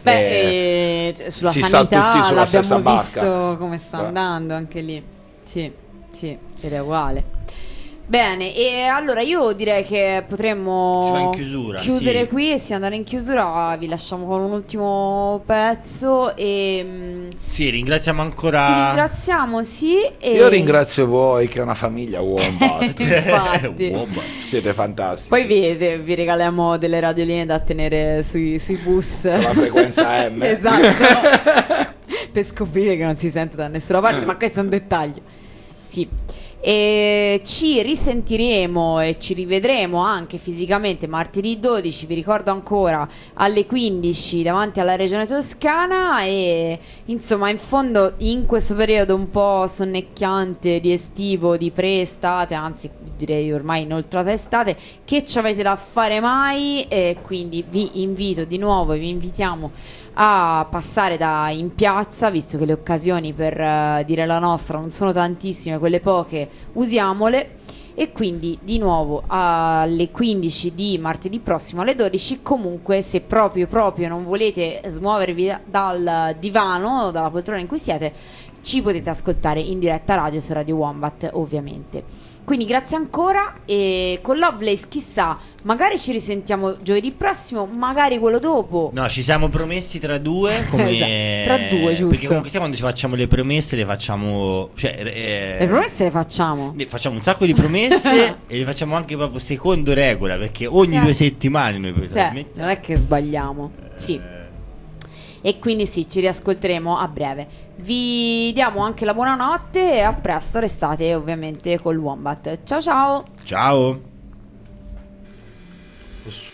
Beh, Eh, eh, sulla si sta sanità tutti sulla stessa l'abbiamo barca. visto come sta Beh. andando anche lì. Sì, sì, ed è uguale. Bene, e allora io direi che potremmo Si va in chiusura, chiudere sì. qui e si andare in chiusura. Vi lasciamo con un ultimo pezzo e mm, Sì, ringraziamo ancora. ti ringraziamo, sì. E... Io ringrazio voi che è una famiglia Wombat. Infatti. Wombat. Siete fantastici. Poi vi, vi regaliamo delle radioline da tenere sui, sui bus. Con la frequenza M. Esatto. Per scoprire che non si sente da nessuna parte, ma questo è un dettaglio. Sì. E ci risentiremo e ci rivedremo anche fisicamente martedì dodici, vi ricordo ancora, alle quindici davanti alla Regione Toscana. E insomma, in fondo, in questo periodo un po' sonnecchiante di estivo, di pre-estate, anzi direi ormai inoltrata estate, che ci avete da fare mai? E quindi vi invito di nuovo e vi invitiamo a passare da in piazza, visto che le occasioni per eh, dire la nostra non sono tantissime, quelle poche usiamole. E quindi di nuovo alle quindici di martedì prossimo alle dodici. Comunque, se proprio proprio non volete smuovervi da- dal divano, dalla poltrona in cui siete, ci potete ascoltare in diretta radio su Radio Wombat, ovviamente. Quindi grazie ancora, e con Lovelace chissà, magari ci risentiamo giovedì prossimo, magari quello dopo. No, ci siamo promessi tra due come... Esatto, tra due, giusto. Perché comunque sai, quando ci facciamo le promesse le facciamo, cioè, eh, Le promesse le facciamo. ne facciamo un sacco di promesse e le facciamo anche proprio secondo regola, perché ogni Sì. due settimane noi poi Sì, trasmettiamo. non è che sbagliamo. Sì. E quindi sì, ci riascolteremo a breve. Vi diamo anche la buonanotte e a presto, restate ovviamente col Wombat. Ciao ciao. Ciao.